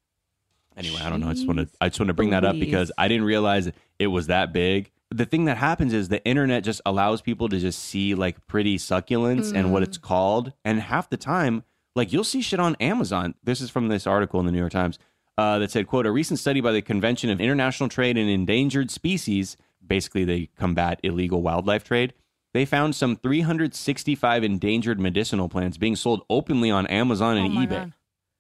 B: Anyway, I don't know. I just want to I just want to bring that up because I didn't realize it was that big. The thing that happens is the internet just allows people to just see like pretty succulents and what it's called. And half the time, like you'll see shit on Amazon. This is from this article in the New York Times uh, that said, quote, a recent study by the Convention of International Trade in Endangered Species, basically they combat illegal wildlife trade. They found some three hundred sixty-five endangered medicinal plants being sold openly on Amazon and
H: Oh my
B: eBay.
H: God.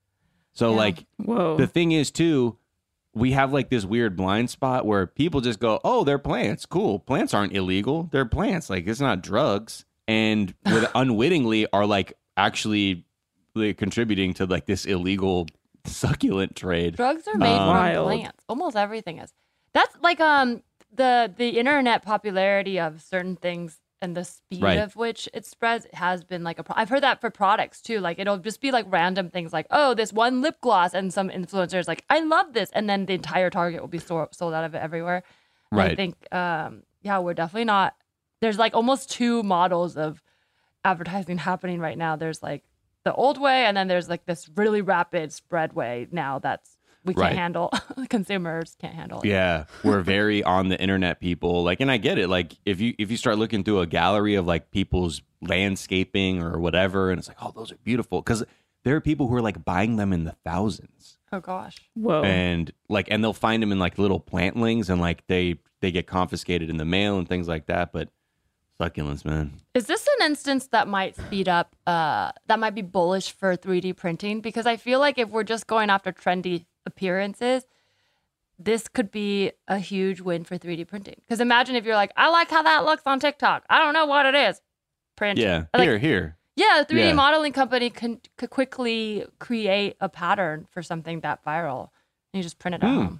B: So
H: Yeah.
B: like
N: Whoa.
B: the thing is too, we have like this weird blind spot where people just go, oh, they're plants. Cool. Plants aren't illegal. They're plants. Like it's not drugs. And with unwittingly are like actually like, contributing to like this illegal succulent trade.
H: Drugs are made
B: Um,
H: from
N: Wild.
H: plants. Almost everything is. That's like um the the internet popularity of certain things and the speed
B: Right.
H: of which it spreads has been like a pro- I've heard that for products too. Like it'll just be like random things like, oh, this one lip gloss, and some influencers like, I love this, and then the entire Target will be so- sold out of it everywhere. And I
B: Right.
H: think um yeah, we're definitely not. There's like almost two models of advertising happening right now. There's like the old way, and then there's like this really rapid spread way now that's we can't
B: Right.
H: handle. Consumers can't handle it.
B: Yeah, we're very on the internet people. Like, and I get it. Like, if you if you start looking through a gallery of like people's landscaping or whatever, and it's like, oh, those are beautiful, because there are people who are like buying them in the thousands.
H: Oh gosh.
N: Whoa.
B: And like, and they'll find them in like little plantlings, and like they they get confiscated in the mail and things like that. But succulents, man.
H: Is this an instance that might speed up, uh, that might be bullish for three D printing? Because I feel like if we're just going after trendy appearances, this could be a huge win for three D printing. Because imagine if you're like, I like how that looks on TikTok. I don't know what it is. Print.
B: Yeah,
H: Like,
B: here, here.
H: Yeah, a three D
B: Yeah.
H: modeling company can could quickly create a pattern for something that viral. And you just print it at
B: Hmm.
H: home.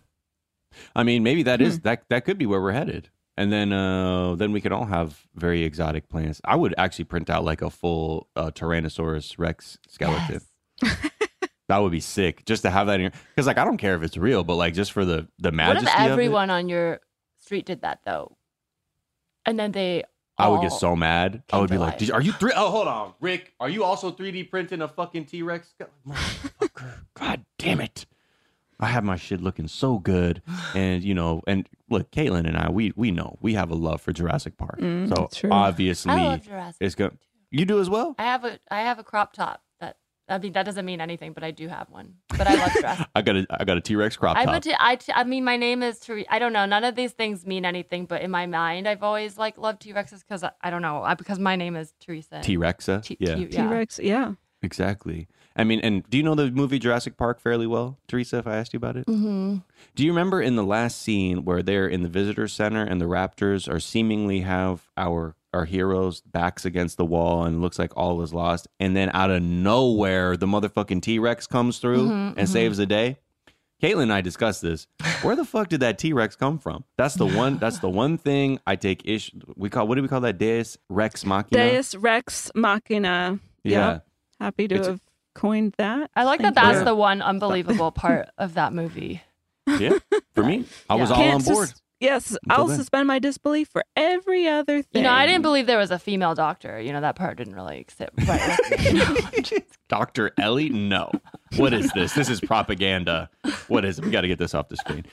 B: I mean, maybe that is that that could be where we're headed. And then uh, then we could all have very exotic plants. I would actually print out like a full uh, Tyrannosaurus Rex skeleton. That would be sick, just to have that in your, because like I don't care if it's real, but like just for the the
H: What
B: majesty
H: if
B: of it,
H: everyone on your street did that though? And then they
B: I would get
H: all-
B: so mad. I
H: came
B: would be
H: to
B: like,
H: life.
B: Did you, "Are you three? Oh, hold on, Rick. Are you also three D printing a fucking T Rex? Motherfucker! God damn it! I have my shit looking so good, and you know, and look, Caitlin and I, we we know we have a love for Jurassic Park,
H: Mm,
B: so
H: true.
B: obviously,
H: I love Jurassic
B: it's good. You do as well.
H: I have a I have a crop top that I mean that doesn't mean anything, but I do have one. But I love Jurassic.
B: I got a I got a T Rex crop
H: I
B: top.
H: would. T- I. T- I mean, my name is Therese. I don't know. None of these things mean anything, but in my mind, I've always like loved T Rexes because I, I don't know. I, because my name is Teresa.
B: T Rexa.
H: T-
B: Yeah,
H: T- yeah.
N: T-Rex, yeah.
B: exactly. I mean, and do you know the movie Jurassic Park fairly well, Teresa? If I asked you about it.
H: Mm-hmm.
B: Do you remember in the last scene where they're in the visitor center and the raptors are seemingly have our our heroes backs against the wall and it looks like all is lost, and then out of nowhere the motherfucking T-Rex comes through
H: Mhm,
B: and
H: mhm.
B: saves the day? Caitlin and I discussed this. Where the fuck did that T-Rex come from? That's the one. That's the one thing I take issue. We call what do we call that? Deus Rex Machina.
N: Deus Rex Machina.
B: Yeah.
N: Yep. Happy to
B: It's-
N: have coined that.
H: I like
N: Thank
H: that. That's
N: you.
H: the one unbelievable part of that movie.
B: Yeah, for me, I was
H: Yeah.
B: all
N: Can't
B: on board.
N: sus- yes,
B: Until
N: I'll
B: then.
N: suspend my disbelief for every other thing.
H: You know, I didn't believe there was a female doctor. You know, that part didn't really sit right with me.
B: Doctor Ellie? No. What is this? This is propaganda. What is it? We got to get this off the screen.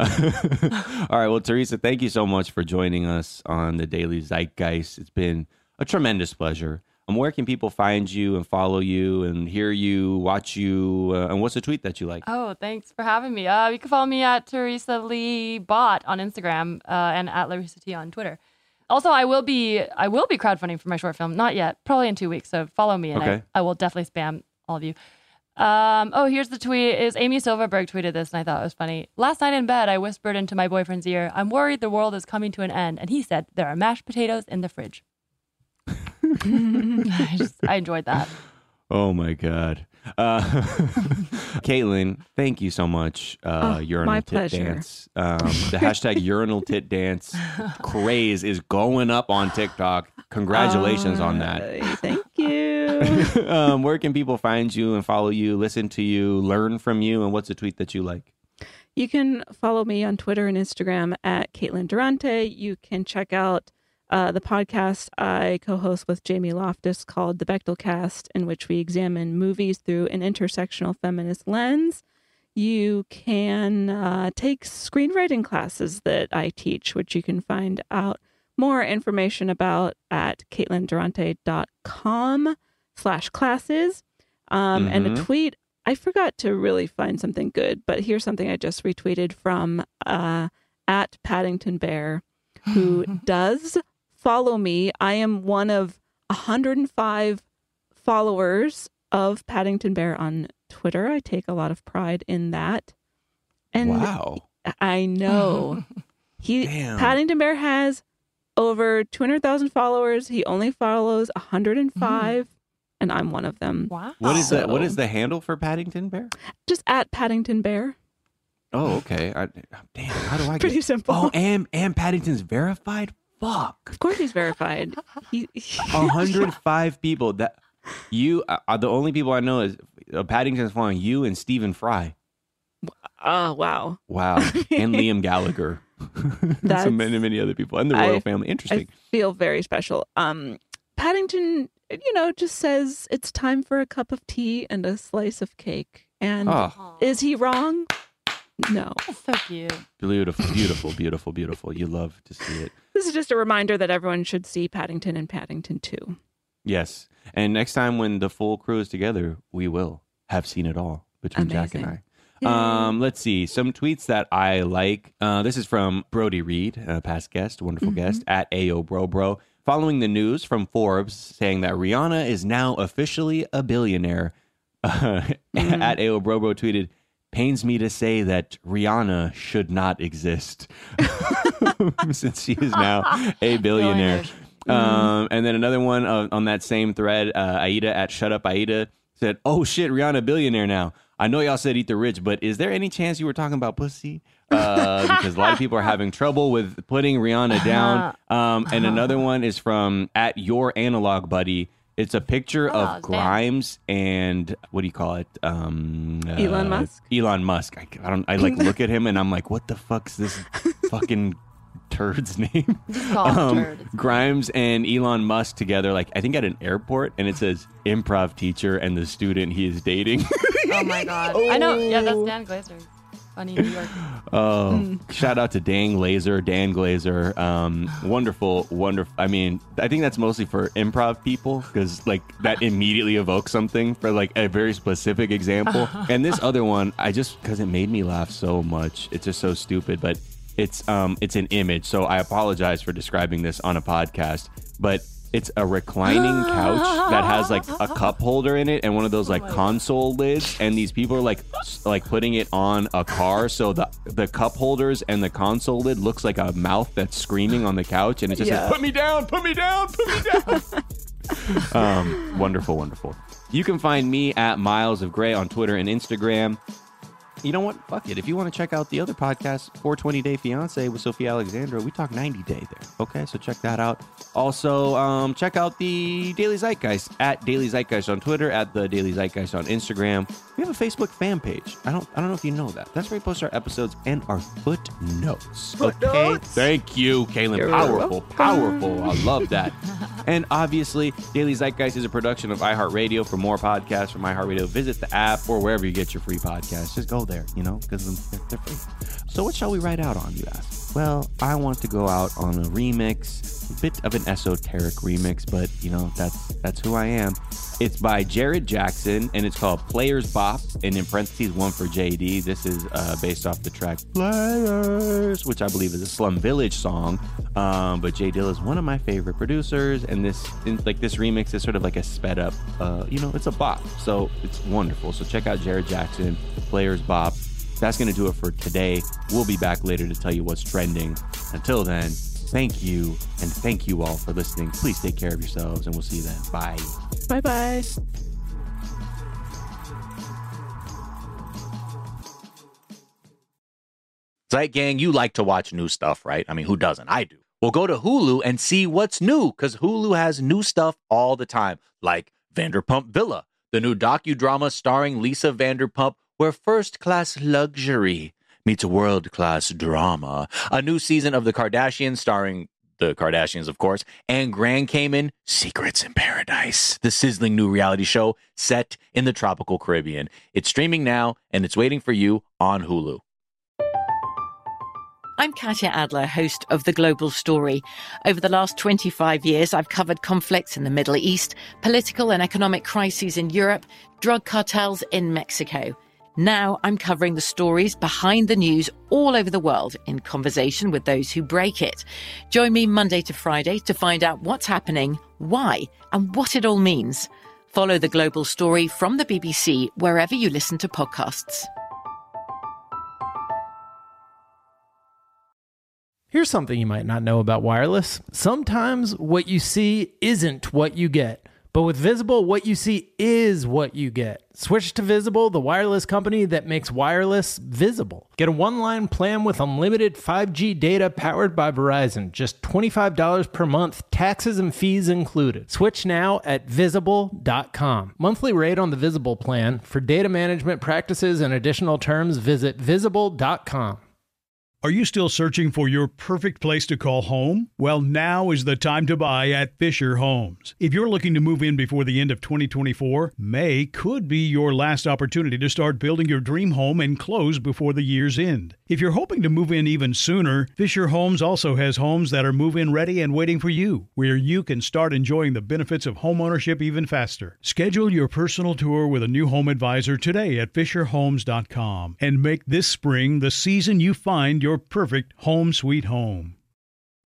B: All right. Well, Teresa, thank you so much for joining us on the Daily Zeitgeist. It's been a tremendous pleasure. Um, where can people find you and follow you and hear you, watch you? Uh, and what's a tweet that you like?
H: Oh, thanks for having me. Uh, you can follow me at Teresa Lee Bot on Instagram uh, and at Larissa T on Twitter. Also, I will be I will be crowdfunding for my short film. Not yet, probably in two weeks. So follow me, and
B: Okay.
H: I, I will definitely spam all of you. Um, oh, here's the tweet. Is Amy Silverberg tweeted this, and I thought it was funny. Last night in bed, I whispered into my boyfriend's ear, "I'm worried the world is coming to an end," and he said, "There are mashed potatoes in the fridge." I, just, I enjoyed that.
B: Oh my God. Uh, Caitlin, thank you so much. Uh,
N: Oh,
B: urinal
N: my
B: tit
N: pleasure.
B: dance. Um, the hashtag urinal tit dance craze is going up on TikTok. Congratulations on that.
N: Uh, Thank you.
B: um, where can people find you and follow you, listen to you, learn from you, and what's a tweet that you like?
N: You can follow me on Twitter and Instagram at Caitlin Durante. You can check out uh, the podcast I co-host with Jamie Loftus called The Bechtel Cast, in which we examine movies through an intersectional feminist lens. You can uh, take screenwriting classes that I teach, which you can find out more information about at caitlindurante.com slash classes. Um, And a
B: Mhm.
N: tweet, I forgot to really find something good, but here's something I just retweeted from uh, at Paddington Bear, who does follow me. I am one of one hundred five followers of Paddington Bear on Twitter. I take a lot of pride in that. And
B: Wow.
N: I know. He
B: Damn.
N: Paddington Bear has over two hundred thousand followers. He only follows one hundred five, and I'm one of them.
H: Wow.
B: What is that? What
N: So-
B: is the handle for Paddington Bear?
N: Just at Paddington Bear.
B: Oh, okay. I, damn, how do I get
N: Pretty simple.
B: Oh, and, and Paddington's verified? Fuck.
N: Of course he's verified. He,
B: one hundred five people. That you are the only people I know is uh, Paddington's following you and Stephen Fry.
N: Oh, wow.
B: Wow. And Liam Gallagher.
N: That's,
B: so many, many other people. And the royal
N: I,
B: family. Interesting.
N: I feel very special. Um, Paddington, you know, just says it's time for a cup of tea and a slice of cake. And
B: Oh.
N: is he wrong? No.
H: So cute.
B: Beautiful, beautiful, beautiful, beautiful. You love to see it.
N: This is just a reminder that everyone should see Paddington and Paddington two.
B: Yes. And next time when the full crew is together, we will have seen it all between Jack and I.
N: Yay.
B: Um, let's see some tweets that I like. Uh, this is from Brody Reed, a past guest, wonderful
N: Mm-hmm.
B: guest at A O Bro Bro. Following the news from Forbes saying that Rihanna is now officially a billionaire, uh,
N: Mm-hmm.
B: at A O Bro Bro tweeted, "Pains me to say that Rihanna should not exist since she is now a billionaire." Um, and then another one uh, on that same thread, uh, Aida at Shut Up Aida said, "Oh shit, Rihanna billionaire now. I know y'all said eat the rich, but is there any chance you were talking about pussy? Uh, because a lot of people are having trouble with putting Rihanna down." Um, and another one is from at Your Analog Buddy. It's a picture
H: Oh,
B: of
H: damn.
B: Grimes and what do you call it? Um, uh,
N: Elon Musk?
B: Elon Musk. I, I don't. I like look at him and I'm like, what the fuck's this fucking turd's name?
H: Just call him
B: Um,
H: turd. It's
B: Grimes and Elon Musk together, like I think at an airport, and it says improv teacher and the student he is dating.
H: Oh my god. I know. Yeah, that's Dan Glazer. Funny New York.
B: Oh, shout out to Dan Glazer, Dan Glazer. Um, wonderful, wonderful. I mean, I think that's mostly for improv people because like that immediately evokes something for like a very specific example. And this other one, I just because it made me laugh so much. It's just so stupid, but it's um it's an image. So I apologize for describing this on a podcast, but it's a reclining couch that has like a cup holder in it and one of those like console lids, and these people are like s- like putting it on a car, so the the cup holders and the console lid looks like a mouth that's screaming on the couch, and it just
N: Yeah.
B: says, "Put me down, put me down, put me down." um, wonderful, wonderful. You can find me at Miles of Gray on Twitter and Instagram. You know what? Fuck it. If you want to check out the other podcast, four twenty Day Fiance with Sophia Alexandra, we talk ninety day there. Okay, so check that out. Also, um, check out the Daily Zeitgeist at Daily Zeitgeist on Twitter, at the Daily Zeitgeist on Instagram. We have a Facebook fan page. I don't, I don't know if you know that. That's where we post our episodes and our footnotes. Okay,
N: Footnotes?
B: thank you, Kaylin.
N: You're
B: Powerful,
N: welcome.
B: powerful. I love that. And obviously, Daily Zeitgeist is a production of iHeartRadio. For more podcasts from iHeartRadio, visit the app or wherever you get your free podcasts. Just go there, you know, because they're, they're free. So what shall we write out on, you ask? Well, I want to go out on a remix, a bit of an esoteric remix, but, you know, that's that's who I am. It's by Jared Jackson, and it's called Players Bop, and in parentheses, one for J D. This is uh, based off the track Players, which I believe is a Slum Village song. Um, but J Dill is one of my favorite producers, and this, in, like this remix is sort of like a sped up, uh, you know, it's a bop. So it's wonderful. So check out Jared Jackson, Players Bop. That's going to do it for today. We'll be back later to tell you what's trending. Until then, thank you, and thank you all for listening. Please take care of yourselves, and we'll see you then. Bye.
N: Bye-bye.
I: Zeit Gang, you like to watch new stuff, right? I mean, who doesn't? I do. Well, go to Hulu and see what's new, because Hulu has new stuff all the time, like Vanderpump Villa, the new docudrama starring Lisa Vanderpump, where first-class luxury meets world-class drama. A new season of The Kardashians starring the Kardashians, of course, and Grand Cayman, Secrets in Paradise, the sizzling new reality show set in the tropical Caribbean. It's streaming now, and it's waiting for you on Hulu.
P: I'm Katya Adler, host of The Global Story. Over the last twenty-five years, I've covered conflicts in the Middle East, political and economic crises in Europe, drug cartels in Mexico. Now I'm covering the stories behind the news all over the world in conversation with those who break it. Join me Monday to Friday to find out what's happening, why, and what it all means. Follow The Global Story from the B B C wherever you listen to podcasts.
R: Here's something you might not know about wireless. Sometimes what you see isn't what you get. But with Visible, what you see is what you get. Switch to Visible, the wireless company that makes wireless visible. Get a one-line plan with unlimited five G data powered by Verizon. Just twenty-five dollars per month, taxes and fees included. Switch now at visible dot com. Monthly rate on the Visible plan. For data management practices and additional terms, visit visible dot com.
S: Are you still searching for your perfect place to call home? Well, now is the time to buy at Fisher Homes. If you're looking to move in before the end of twenty twenty-four, May could be your last opportunity to start building your dream home and close before the year's end. If you're hoping to move in even sooner, Fisher Homes also has homes that are move-in ready and waiting for you, where you can start enjoying the benefits of homeownership even faster. Schedule your personal tour with a new home advisor today at fisher homes dot com and make this spring the season you find your perfect home sweet home.